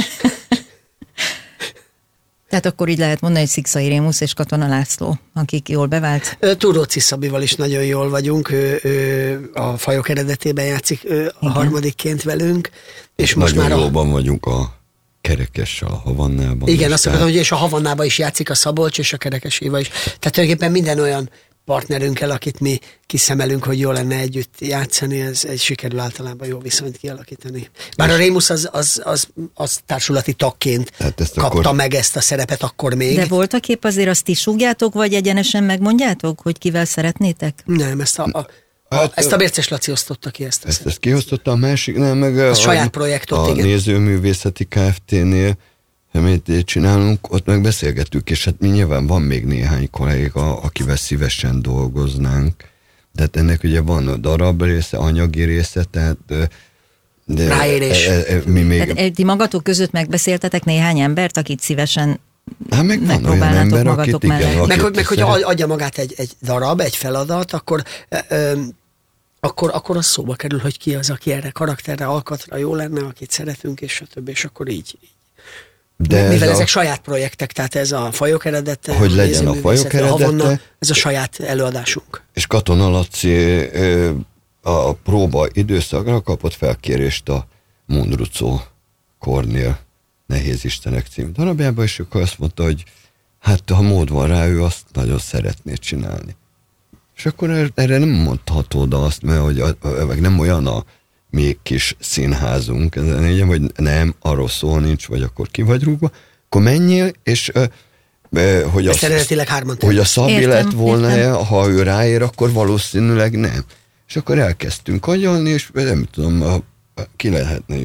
Tehát akkor így lehet mondani, hogy Szikszai Rémusz és Katona László, akik jól bevált. Turóci Szabival is nagyon jól vagyunk, ő, ő a Fajok eredetében játszik ő a harmadikként velünk. És most nagyon már jóban a... vagyunk a Kerekessel, a Havannában. Igen, azt mondom, hogy és a Havannában is játszik a Szabolcs, és a Kerekes Éva is. Tehát tulajdonképpen minden olyan partnerünkkel, akit mi kiszemelünk, hogy jó lenne együtt játszani, ez egy sikerül általában jó viszonyt kialakítani. Bár a Rémusz az, az, az, az társulati tagként kapta akkor... meg ezt a szerepet akkor még. De voltak épp azért azt is súgjátok, vagy egyenesen megmondjátok, hogy kivel szeretnétek? Nem, ezt a, a, a, hát, ezt a Bérces Laci osztotta ki. Ezt, ezt, ezt kiosztotta a másik, nem, meg a, a, saját projektot, a igen. Nézőművészeti Kft-nél, amit csinálunk, ott meg beszélgettük, és hát mi nyilván van még néhány kolléga, akivel szívesen dolgoznánk, de hát ennek ugye van a darab része, anyagi része, tehát de ráérés. E, e, mi még... Tehát, ti magatok között megbeszéltetek néhány embert, akit szívesen hát meg van olyan ember, akit igen. Akit meg, meg, meg hogy adja magát egy, egy darab, egy feladat, akkor... Ö, Akkor, akkor az szóba kerül, hogy ki az, aki erre karakterre, alkatra jó lenne, akit szeretünk, és stb. És akkor így. De mivel ez ezek a... saját projektek, tehát ez a Fajok eredete, hogy legyen a Fajok eredete, a Havanna, ez a saját előadásunk. És Katona Laci a próba időszakra kapott felkérést a Mundrucó Kornél Nehéz Istenek című darabjában, és akkor azt mondta, hogy hát ha mód van rá, ő azt nagyon szeretné csinálni. És akkor erre nem mondható oda azt, mert hogy a, meg nem olyan a még kis színházunk, ez a hogy nem, arról szó nincs, vagy akkor ki vagy rúgva, akkor menjél, és ö, hogy, a, hogy a Szabi értem, lett volna, értem. Ha ő ráér, akkor valószínűleg nem. És akkor elkezdtünk agyalni, és nem tudom, ki lehetne jó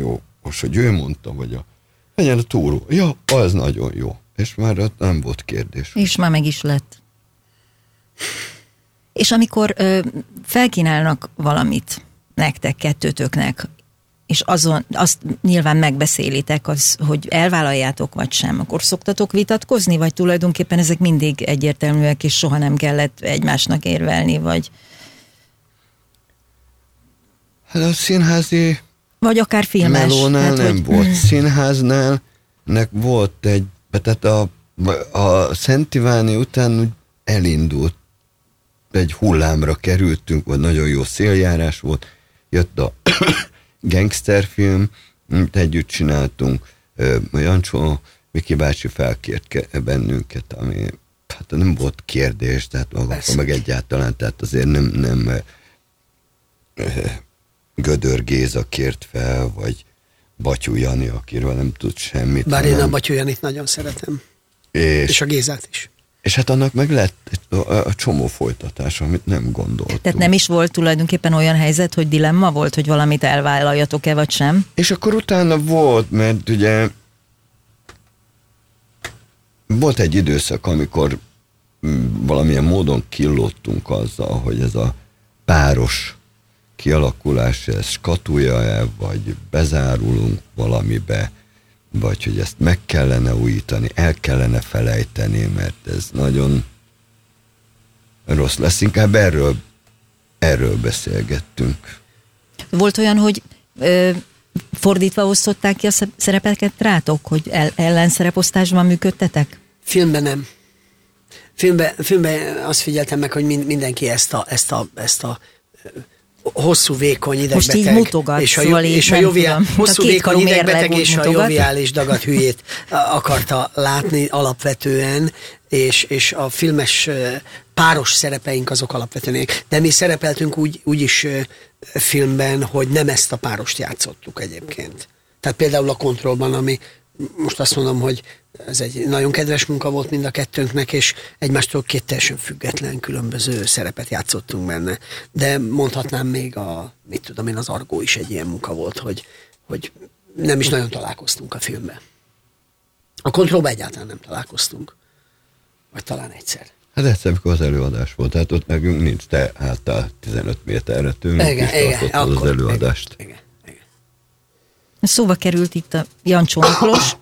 most, hogy ő mondta, vagy a legyen a túró. Ja, az nagyon jó. És már ott nem volt kérdés. És már meg is lett. És amikor ö, felkínálnak valamit nektek, kettőtöknek, és azon, azt nyilván megbeszélitek, az, hogy elvállaljátok vagy sem, akkor szoktatok vitatkozni, vagy tulajdonképpen ezek mindig egyértelműek, és soha nem kellett egymásnak érvelni, vagy... Hát a színházi vagy akár filmes. melónál hát, nem hogy... volt. Színháznál nek volt egy, tehát a, a Szent Iváni után úgy elindult, egy hullámra kerültünk, vagy nagyon jó széljárás volt, jött a gangsterfilm, amit együtt csináltunk, Jancsó Miki bácsi felkért bennünket, ami hát nem volt kérdés, tehát maga meg egyáltalán, tehát azért nem, nem Gödör Géza kért fel, vagy Batyú Jani, akiről nem tud semmit. Bár én a Batyú Janit nagyon szeretem. És, és a Gézát is. És hát annak meg lett a, a csomó folytatás, amit nem gondoltunk. Tehát nem is volt tulajdonképpen olyan helyzet, hogy dilemma volt, hogy valamit elvállaljatok-e, vagy sem? És akkor utána volt, mert ugye volt egy időszak, amikor valamilyen módon killottunk azzal, hogy ez a páros kialakulás, ez skatulja-e, vagy bezárulunk valamibe, vagy hogy ezt meg kellene újítani, el kellene felejteni, mert ez nagyon rossz lesz. Inkább erről, erről beszélgettünk. Volt olyan, hogy ö, fordítva osztották ki a szerepeket rátok, hogy el, ellenszereposztásban működtetek? Filmben nem. Filmben, filmben azt figyeltem meg, hogy mindenki ezt a, ezt a, ezt a hosszú, vékony idegbeteg. Most így mutogat, és a, szóval és a joviál, tudom, hosszú, vékony idegbeteg és mutogat. A joviális dagat hülyét akarta látni alapvetően, és, és a filmes páros szerepeink azok alapvetően. De mi szerepeltünk úgy, úgy is filmben, hogy nem ezt a párost játszottuk egyébként. Tehát például a Kontrollban, ami most azt mondom, hogy ez egy nagyon kedves munka volt mind a kettőnknek, és egymástól két teljesen független, különböző szerepet játszottunk benne. De mondhatnám még a, mit tudom én, az Argó is egy ilyen munka volt, hogy, hogy nem is nagyon találkoztunk a filmben. A Kontrollban egyáltalán nem találkoztunk. Vagy talán egyszer. Hát egyszer, amikor az előadás volt, tehát ott nekünk nincs, te álltál tizenöt méterre tőlünk, és tartottad az előadást. Igen, igen. Szóba került itt a Jancsó Miklós.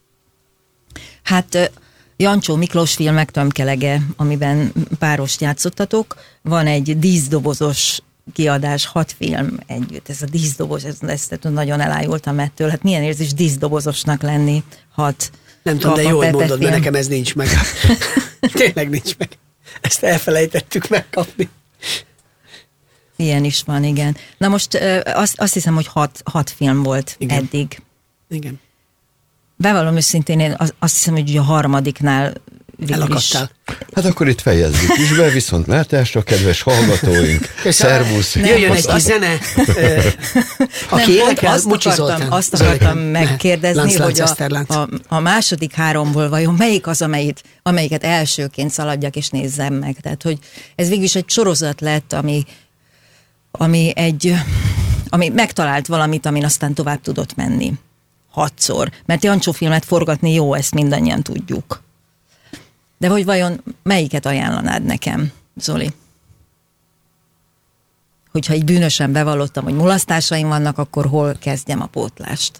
Hát Jancsó Miklós filmek tömkelege, amiben párost játszottatok. Van egy díszdobozos kiadás, hat film együtt. Ez a díszdoboz, ez, ezt nagyon elájultam ettől. Hát milyen érzés díszdobozosnak lenni hat. Nem tudom, de jó, hogy mondod, mert nekem ez nincs meg. Tényleg nincs meg. Ezt elfelejtettük megkapni. Ilyen is van, igen. Na most azt, azt hiszem, hogy hat, hat film volt igen. eddig. Igen. Bevallom őszintén, én azt hiszem, hogy a harmadiknál elakadtál. Hát akkor itt fejezzük is be, viszont látásra, kedves hallgatóink. Szervusz! Jöjjön egy kis zene. Aki énekel, Mucsi Zoltán. Azt akartam megkérdezni, hogy a, a, a második háromból vajon melyik az, amelyik, amelyiket elsőként szaladjak és nézzem meg. Tehát, hogy ez végülis egy sorozat lett, ami, ami egy, ami megtalált valamit, amin aztán tovább tudott menni. Hatszor. Mert Jancsó filmet forgatni jó, ezt mindannyian tudjuk. De hogy vajon melyiket ajánlanád nekem, Zoli? Hogyha így bűnösen bevallottam, hogy mulasztásaim vannak, akkor hol kezdjem a pótlást?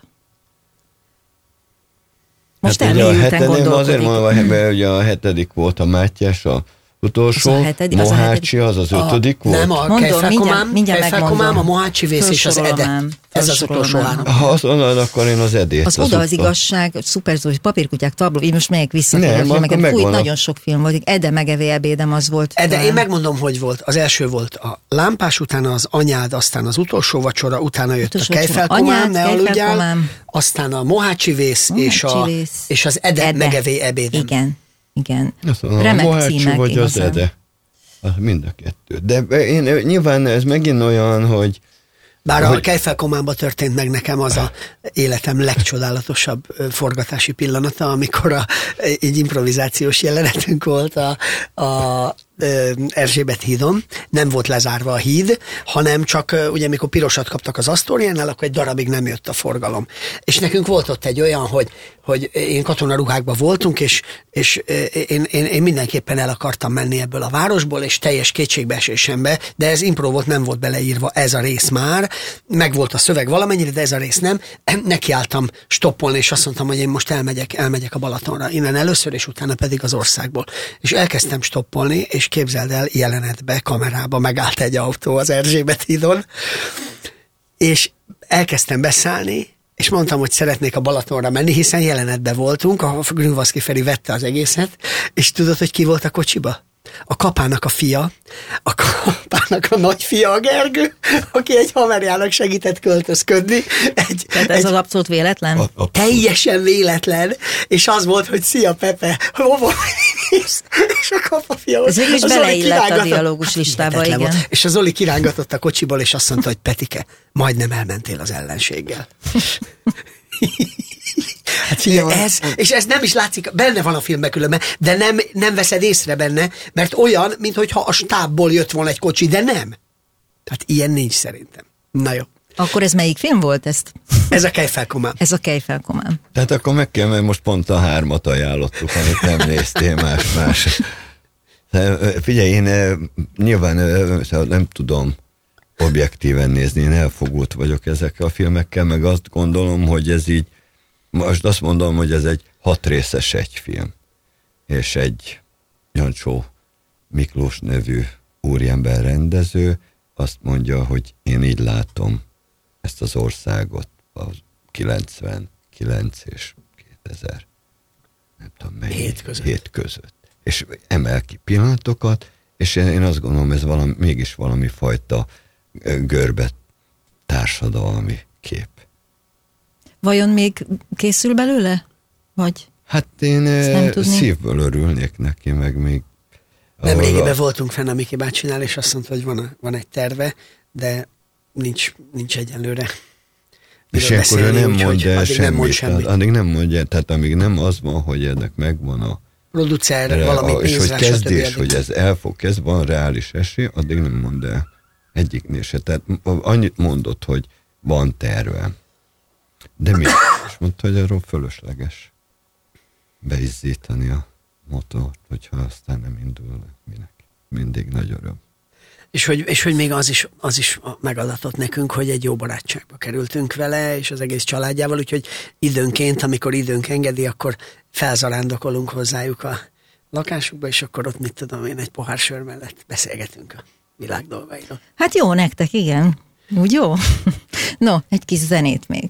Most hát elmélyülten gondolkodik. Azért mondom, hogy ugye a hetedik volt a Mátyás, a utolsó, az a hetedik, Mohácsi az az ötödik a, volt? Nem, a Kejfelkomám, Kejfelkomám, a Mohácsi vész és az Ede. Ez az utolsó három. Ha azt mondod, akkor én az Edét. Az, az Oda az igazság, Szuperzó, Papírkutyák, Tabló, így most megyek vissza. Nem, akkor fúj, nagyon sok film volt. Ede megevé ebédem, az volt. Ede, talán. Én megmondom, hogy volt. Az első volt a Lámpás, utána az Anyád, aztán az Utolsó vacsora, utána jött utolsó a Kejfelkomám, ne aludjál, aztán a Mohácsi vész és, a, és az Ede, Ede megevé ebédem. Igen. Igen. Mondom, remek a címek. Vagy igazán. Az Ede. Mind a kettő. De én, nyilván ez megint olyan, hogy... Bár hogy... a Kejfelkománban történt meg nekem az a életem legcsodálatosabb forgatási pillanata, amikor a, egy improvizációs jelenetünk volt a, a Erzsébet hídon, nem volt lezárva a híd, hanem csak ugye mikor pirosat kaptak az Asztóriánál, akkor egy darabig nem jött a forgalom. És nekünk volt ott egy olyan, hogy, hogy én katonaruhákban voltunk, és, és én, én, én mindenképpen el akartam menni ebből a városból, és teljes kétségbeesésembe, de ez impró volt, nem volt beleírva ez a rész már, meg volt a szöveg valamennyire, de ez a rész nem. Nekiálltam stoppolni, és azt mondtam, hogy én most elmegyek, elmegyek a Balatonra, innen először, és utána pedig az országból. És elkezdtem stoppolni, és képzeld el, jelenetbe, kamerába megállt egy autó az Erzsébet hídon, és elkezdtem beszállni, és mondtam, hogy szeretnék a Balatonra menni, hiszen jelenetben voltunk, a Grünwaldzki Feri vette az egészet, és tudod, hogy ki volt a kocsiba? A kapának a fia, a kapának a nagyfia, a Gergő, aki egy haverjának segített költözködni. Egy, Tehát ez egy, az abszolút véletlen? A, a, teljesen véletlen, és az volt, hogy szia Pepe, hova mész? És a kapafia... Ez végül is beleillett a dialógus listába, igen. Volt. És az Zoli kirángatott a kocsiból, és azt mondta, hogy Petike, majdnem elmentél az ellenséggel. Hát figyelj, ez, és ez nem is látszik, benne van a filmben különben, de nem, nem veszed észre benne, mert olyan, mintha a stábból jött volna egy kocsi, de nem. Tehát ilyen nincs szerintem. Na jó. Akkor ez melyik film volt ezt? Ez a Kejfelkomám. Ez a Kejfelkomám. Tehát akkor meg kell, mert most pont a hármat ajánlottuk, amit nem néztél más-más. Figyelj, én nyilván nem tudom objektíven nézni, én elfogult vagyok ezekkel a filmekkel, meg azt gondolom, hogy ez így, most azt mondom, hogy ez egy hat részes egy film, és egy Jancsó Miklós nevű úriember rendező azt mondja, hogy én így látom ezt az országot a kilencvenkilenc és kétezer, nem tudom mennyi, hét között. hét között. És emel ki pillanatokat, és én azt gondolom, ez valami, mégis valami fajta görbe társadalmi kép. Vajon még készül belőle? Vagy? Hát én szívből örülnék neki, meg még... Nem régiben voltunk fenn a Miki bácsinál, és azt mondta, hogy van, van egy terve, de nincs, nincs egyenlőre. És akkor ő nem mondja el semmit. Nem mond semmit. Addig nem mondja, tehát amíg nem az van, hogy ennek megvan a producer, erre, valami a, és hogy kezdés, stb. hogy ez el fog kezd, van reális esély, addig nem mond el egyiknél se. Tehát annyit mondott, hogy van terve. De mi? És mondta, hogy arról fölösleges beizzítani a motort, hogyha aztán nem indul minek. Mindig nagy öröm. És hogy, és hogy még az is, az is megadatott nekünk, hogy egy jó barátságba kerültünk vele, és az egész családjával, úgyhogy időnként, amikor időnk engedi, akkor felzarándokolunk hozzájuk a lakásukba, és akkor ott, mit tudom én, egy pohár sör mellett beszélgetünk a világ dolgairól. Hát jó nektek, igen. Úgy jó? No, egy kis zenét még.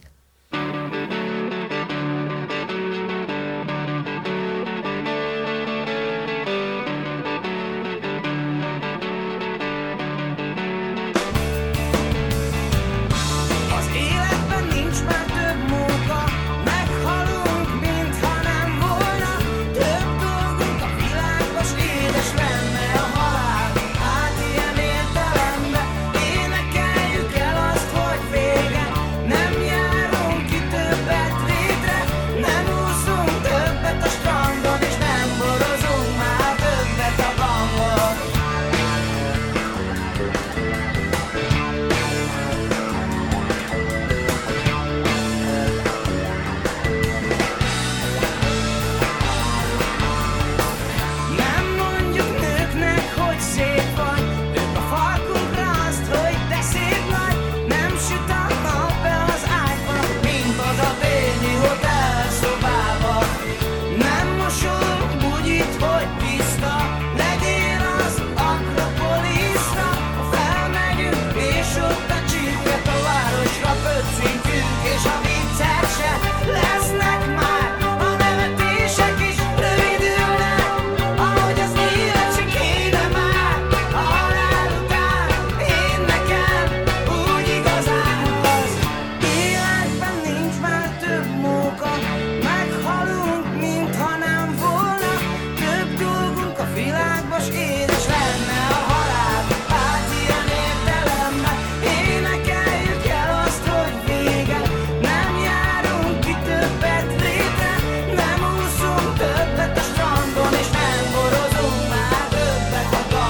Nem úszunk többet a strandon, és nem borozunk már többet a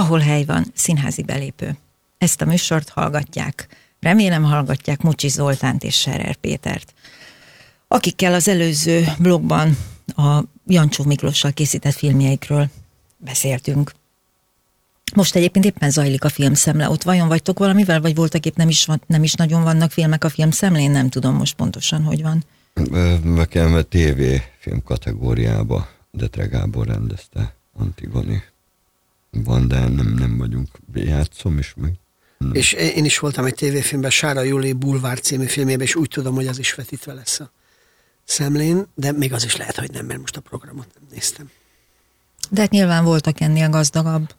Ahol hely van, színházi belépő. Ezt a műsort hallgatják. Remélem hallgatják Mucsi Zoltánt és Scherer Pétert, akikkel az előző blogban a Jancsó Miklóssal készített filmjeikről beszéltünk. Most egyébként éppen zajlik a filmszemle. Ott vajon vagytok valamivel, vagy voltak épp nem is, nem is nagyon vannak filmek a filmszemlén? Nem tudom most pontosan, hogy van. Nekem a té vé film kategóriába Detre Gábor rendezte, Antigoni van, de nem, nem vagyunk, játszom is meg. Nem. És én is voltam egy tévéfilmben, Sára Júli Bulvár című filmjében, és úgy tudom, hogy az is vetítve lesz a szemlén, de még az is lehet, hogy nem, mert most a programot nem néztem. De hát nyilván voltak ennél gazdagabb.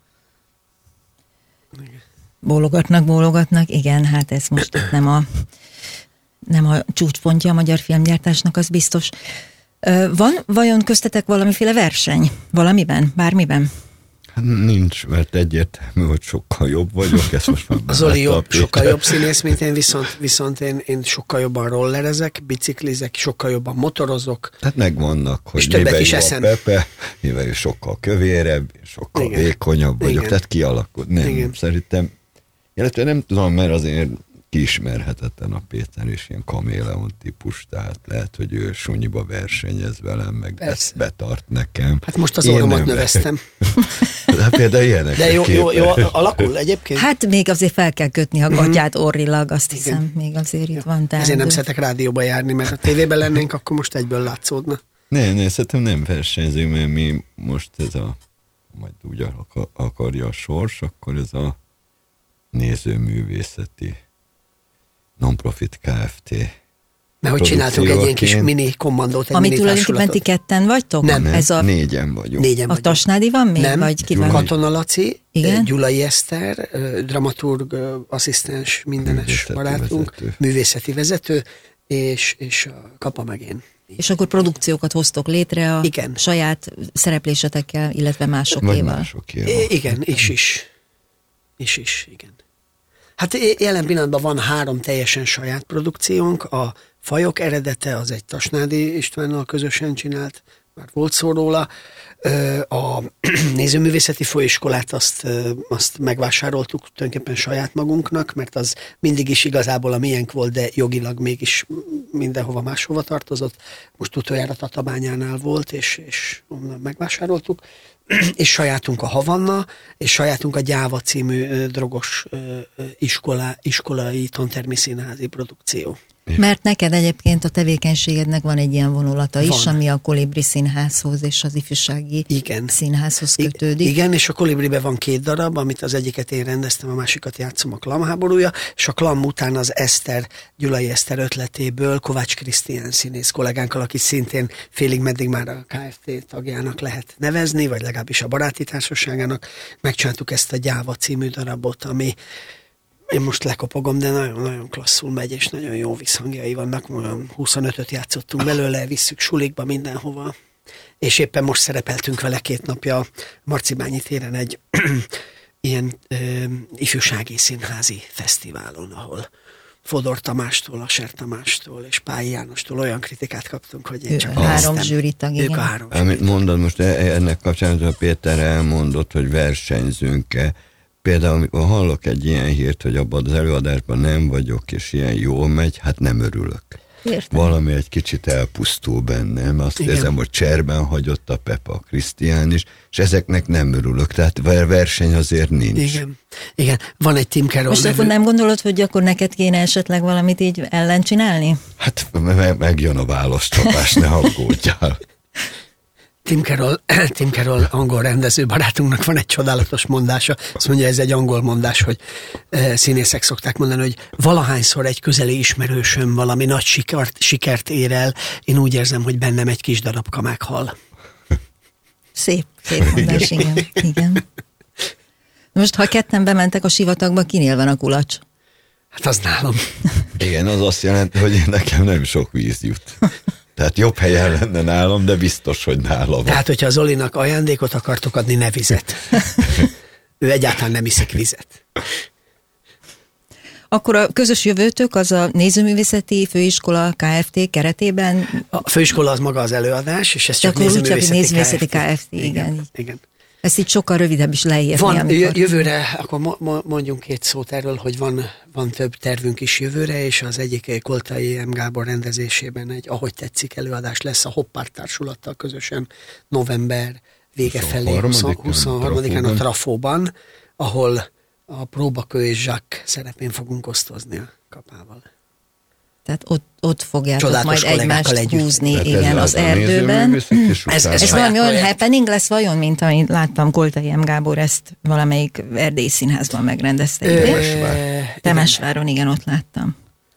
Bólogatnak, bólogatnak, igen, hát ez most nem a, nem a csúcspontja a magyar filmgyártásnak, az biztos. Van vajon köztetek valamiféle verseny? Valamiben? Bármiben? Hát nincs, mert egyértelmű, hogy sokkal jobb vagyok, ezt most már Zoli jobb, sokkal jobb színész, mint én, viszont, viszont én, én sokkal jobban rollerezek, biciklizek, sokkal jobban motorozok. Tehát megvannak, hogy mivel is a Pepe, mivel sokkal kövérebb, sokkal igen. vékonyabb vagyok, igen. tehát kialakult. Nem, igen. szerintem, illetve nem tudom, mert azért kiismerhetetlen a Péter, és ilyen kaméleon típus, tehát lehet, hogy ő sunyiba versenyez velem, meg ezt betart nekem. Hát most az orromat növeztem. De például ilyenek. De jó, jó, jó, alakul egyébként? Hát még azért fel kell kötni a gatyát orrilag, azt hiszem, igen. még azért itt van. Tehát ezért nem szeretek rádióba járni, mert ha tévében lennénk, akkor most egyből látszódna. Ne, ne, szerintem nem versenyzünk, mert mi most ez a, majd úgy akarja a sors, akkor ez a nézőművészeti non-profit Kft. Mert hogy csináltunk egy ilyen kis mini kommandót, egy Ami mini tulajdonképpen ti ketten vagytok? Nem, ez a... négyen vagyunk. Négyen a vagyunk. Tasnádi van még? Nem, vagy ki van? Katona Laci, igen? Gyulai Eszter, dramaturg, asszisztens, mindenes művészeti barátunk, vezető. művészeti vezető, és, és a Kapa meg én. És akkor produkciókat hoztok létre a igen. saját szereplésetekkel, illetve másokéval? másokéval. I- igen, is is. Is is, igen. Hát jelen pillanatban van három teljesen saját produkciónk, a Fajok eredete, az egy Tasnádi Istvánnal közösen csinált, már volt szó róla, a nézőművészeti főiskolát azt, azt megvásároltuk tulajdonképpen saját magunknak, mert az mindig is igazából a miénk volt, de jogilag mégis mindenhova máshova tartozott. Most utoljára Tatabányánál volt, és, és onnan megvásároltuk. És sajátunk a Havanna, és sajátunk a Gyáva című drogos iskola, iskolai tantermi színházi produkció. Mert neked egyébként a tevékenységednek van egy ilyen vonulata van. is, ami a Kolibri Színházhoz és az ifjúsági igen. színházhoz kötődik. Igen, és a Kolibriben van két darab, amit az egyiket én rendeztem, a másikat játszom, a Klam háborúja, és a Klam után az Eszter, Gyulai Eszter ötletéből Kovács Krisztián színész kollégánkkal, akit szintén félig meddig már a Kft. Tagjának lehet nevezni, vagy legalábbis a baráti társaságának. Megcsináltuk ezt a Gyáva című darabot, ami én most lekopogom, de nagyon-nagyon klasszul megy, és nagyon jó visszhangjai vannak. Olyan huszonötöt játszottunk belőle, visszük sulikba mindenhova. És éppen most szerepeltünk vele két napja a Marcibányi téren egy ilyen ö, ifjúsági színházi fesztiválon, ahol Fodor Tamástól, Aser Tamástól és Pályi Jánostól olyan kritikát kaptunk, hogy én csak három zsűritag, ők a három Amit mondod most, ennek kapcsán, hogy Péter elmondott, hogy versenyzünk-e. Például, amikor hallok egy ilyen hírt, hogy abban az előadásban nem vagyok, és ilyen jól megy, hát nem örülök. Értem. Valami egy kicsit elpusztul bennem. Azt igen. érzem, hogy cserben hagyott a Pepa, a Krisztián is, és ezeknek nem örülök. Tehát verseny azért nincs. Igen. Igen. Van egy Tim Carroll Most nevű... akkor nem gondolod, hogy akkor neked kéne esetleg valamit így ellen csinálni? Hát meg, megjön a válaszcsapás, ne aggódjál. Tim Carroll, Tim Carroll angol rendező barátunknak van egy csodálatos mondása, azt mondja, ez egy angol mondás, hogy e, színészek szokták mondani, hogy valahányszor egy közeli ismerősöm valami nagy sikert, sikert ér el, én úgy érzem, hogy bennem egy kis darabka meghal. Szép, szép mondás, igen. igen. Most, ha ketten bementek a sivatagba, kinél van a kulacs? Hát az nálam. Igen, az azt jelenti, hogy nekem nem sok víz jut. Tehát jobb helyen lenne nálam, de biztos, hogy nálam. Tehát, hogyha az Zolinak ajándékot akartok adni, ne vizet. Ő egyáltalán nem iszik vizet. Akkor a közös jövőtök az a Nézőművészeti Főiskola Kft. Keretében? A főiskola az maga az előadás, és ez csak Nézőművészeti, Nézőművészeti Kft. Kft. Igen. igen. igen. Ezt így sokkal rövidebb is leírni. Van amikor... jövőre, akkor mondjunk két szót erről, hogy van, van több tervünk is jövőre, és az egyik Koltai M. Gábor rendezésében egy Ahogy tetszik előadás lesz a Hoppárt társulattal közösen november vége felé, huszonharmadikán a Trafóban, ahol a Próbakő és Zsák szerepén fogunk osztozni a Kapával. Tehát ott, ott fogjátok Csodálatos majd egymást együtt. húzni, hát igen, az erdőben. Ez, Ez valami olyan happening lesz vajon, mint amit láttam Koltai M. Gábor ezt valamelyik erdélyi színházban megrendezte. Temesvár. Temesváron, igen, ott láttam.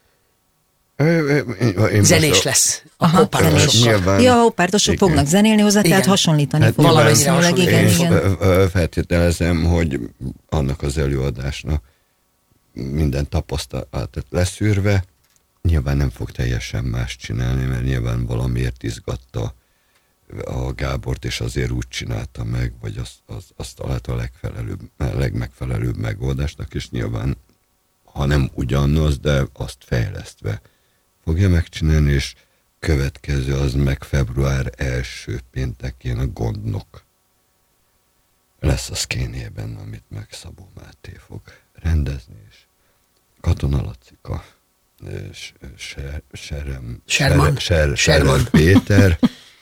Zenés lesz. A Aha, hoppártosokkal. Ja, a hoppártosok fognak zenélni hozzá, igen. Tehát hasonlítani hát fognak. Valamennyire hasonlítani. Igen, igen. Feltételezem, hogy annak az előadásnak minden tapasztalatot leszűrve, nyilván nem fog teljesen más csinálni, mert nyilván valamiért izgatta a Gábort, és azért úgy csinálta meg, vagy azt, azt, azt találta a legfelelőbb, legmegfelelőbb megoldásnak, és nyilván, ha nem ugyanaz, de azt fejlesztve fogja megcsinálni, és következő az meg február első péntekén a Gondnok lesz a Szkénében, amit meg Szabó Máté fog rendezni, és Katona Lacika, Ser, Serem, Sherman. Ser, Serem Péter,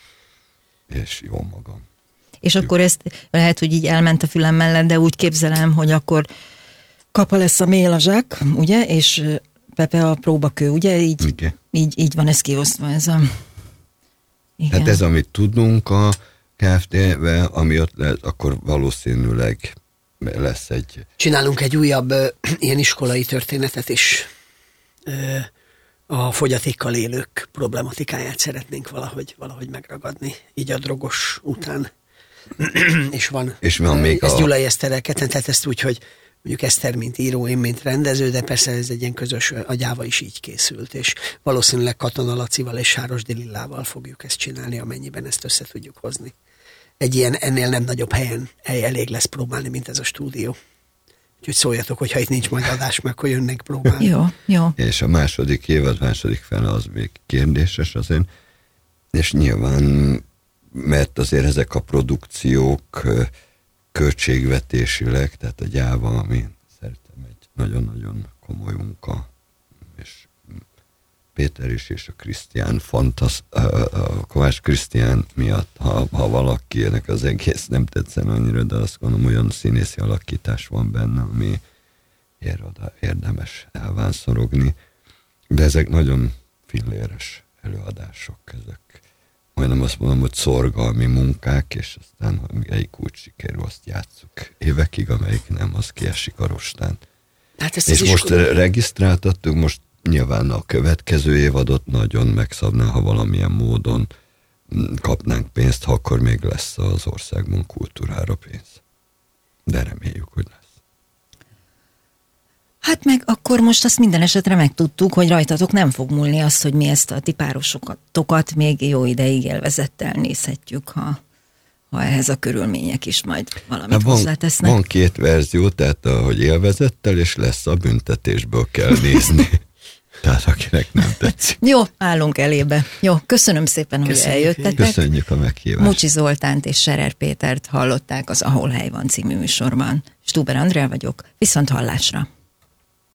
és jó magam. És akkor ezt lehet, hogy így elment a fülem mellett, de úgy képzelem, hogy akkor Kapa lesz a Mél a Zsák, ugye, és Pepe a Próbakő, ugye, így, így, így van ez kiosztva, ez a... Igen. Hát ez, amit tudunk a Kft-vel, ami ott lesz, akkor valószínűleg lesz egy... Csinálunk egy újabb ö, ilyen iskolai történetet is. Ö, a fogyatékkal élők problematikáját szeretnénk valahogy, valahogy megragadni, így a drogos után. És van, és van még ezt a... Gyulai Eszterrel ketten, tehát ezt úgy, hogy mondjuk Eszter, mint író, én, mint rendező, de persze ez egy ilyen közös, a Gyáva is így készült, és valószínűleg Katona Lacival és Sárosdi Lillával fogjuk ezt csinálni, amennyiben ezt össze tudjuk hozni. Egy ilyen ennél nem nagyobb helyen elég lesz próbálni, mint ez a stúdió. Úgyhogy szóljatok, hogyha itt nincs majd adás, meg akkor jönnek próbálni. Jó, jó. És a második évad, második fele az még kérdéses azért, és nyilván, mert azért ezek a produkciók költségvetésileg, tehát a Gyáva, ami szerintem egy nagyon-nagyon komoly munka, és Péter is, és a Krisztián, fantasz, a Kovács Krisztián miatt, ha, ha valakinek az egész nem tetszene annyira, de azt gondolom, olyan színészi alakítás van benne, ami ér oda, érdemes elvánszorogni. De ezek nagyon filléres előadások, ezek majdnem azt mondom, hogy szorgalmi munkák, és aztán, ha melyik úgy sikerül, azt játsszuk évekig, amelyik nem, az kiesik a rostán. Hát és most is... regisztráltattuk, most nyilván a következő évadot nagyon megszabná, ha valamilyen módon kapnánk pénzt, ha akkor még lesz az országban kultúrára pénz. De reméljük, hogy lesz. Hát meg akkor most azt minden esetre megtudtuk, hogy rajtatok nem fog múlni az, hogy mi ezt a ti párosokat még jó ideig élvezettel nézhetjük, ha, ha ehhez a körülmények is majd valamit van, hozzátesznek. Van két verzió, tehát hogy élvezettel, és lesz a büntetésből kell nézni. Tehát akinek nem tetszik. Jó, állunk elébe. Jó, köszönöm szépen, Köszönjük. hogy eljöttetek. Köszönjük a meghívást. Mucsi Zoltánt és Serer Pétert hallották az Ahol hely van című műsorban. Stuber Andrea vagyok, viszont hallásra.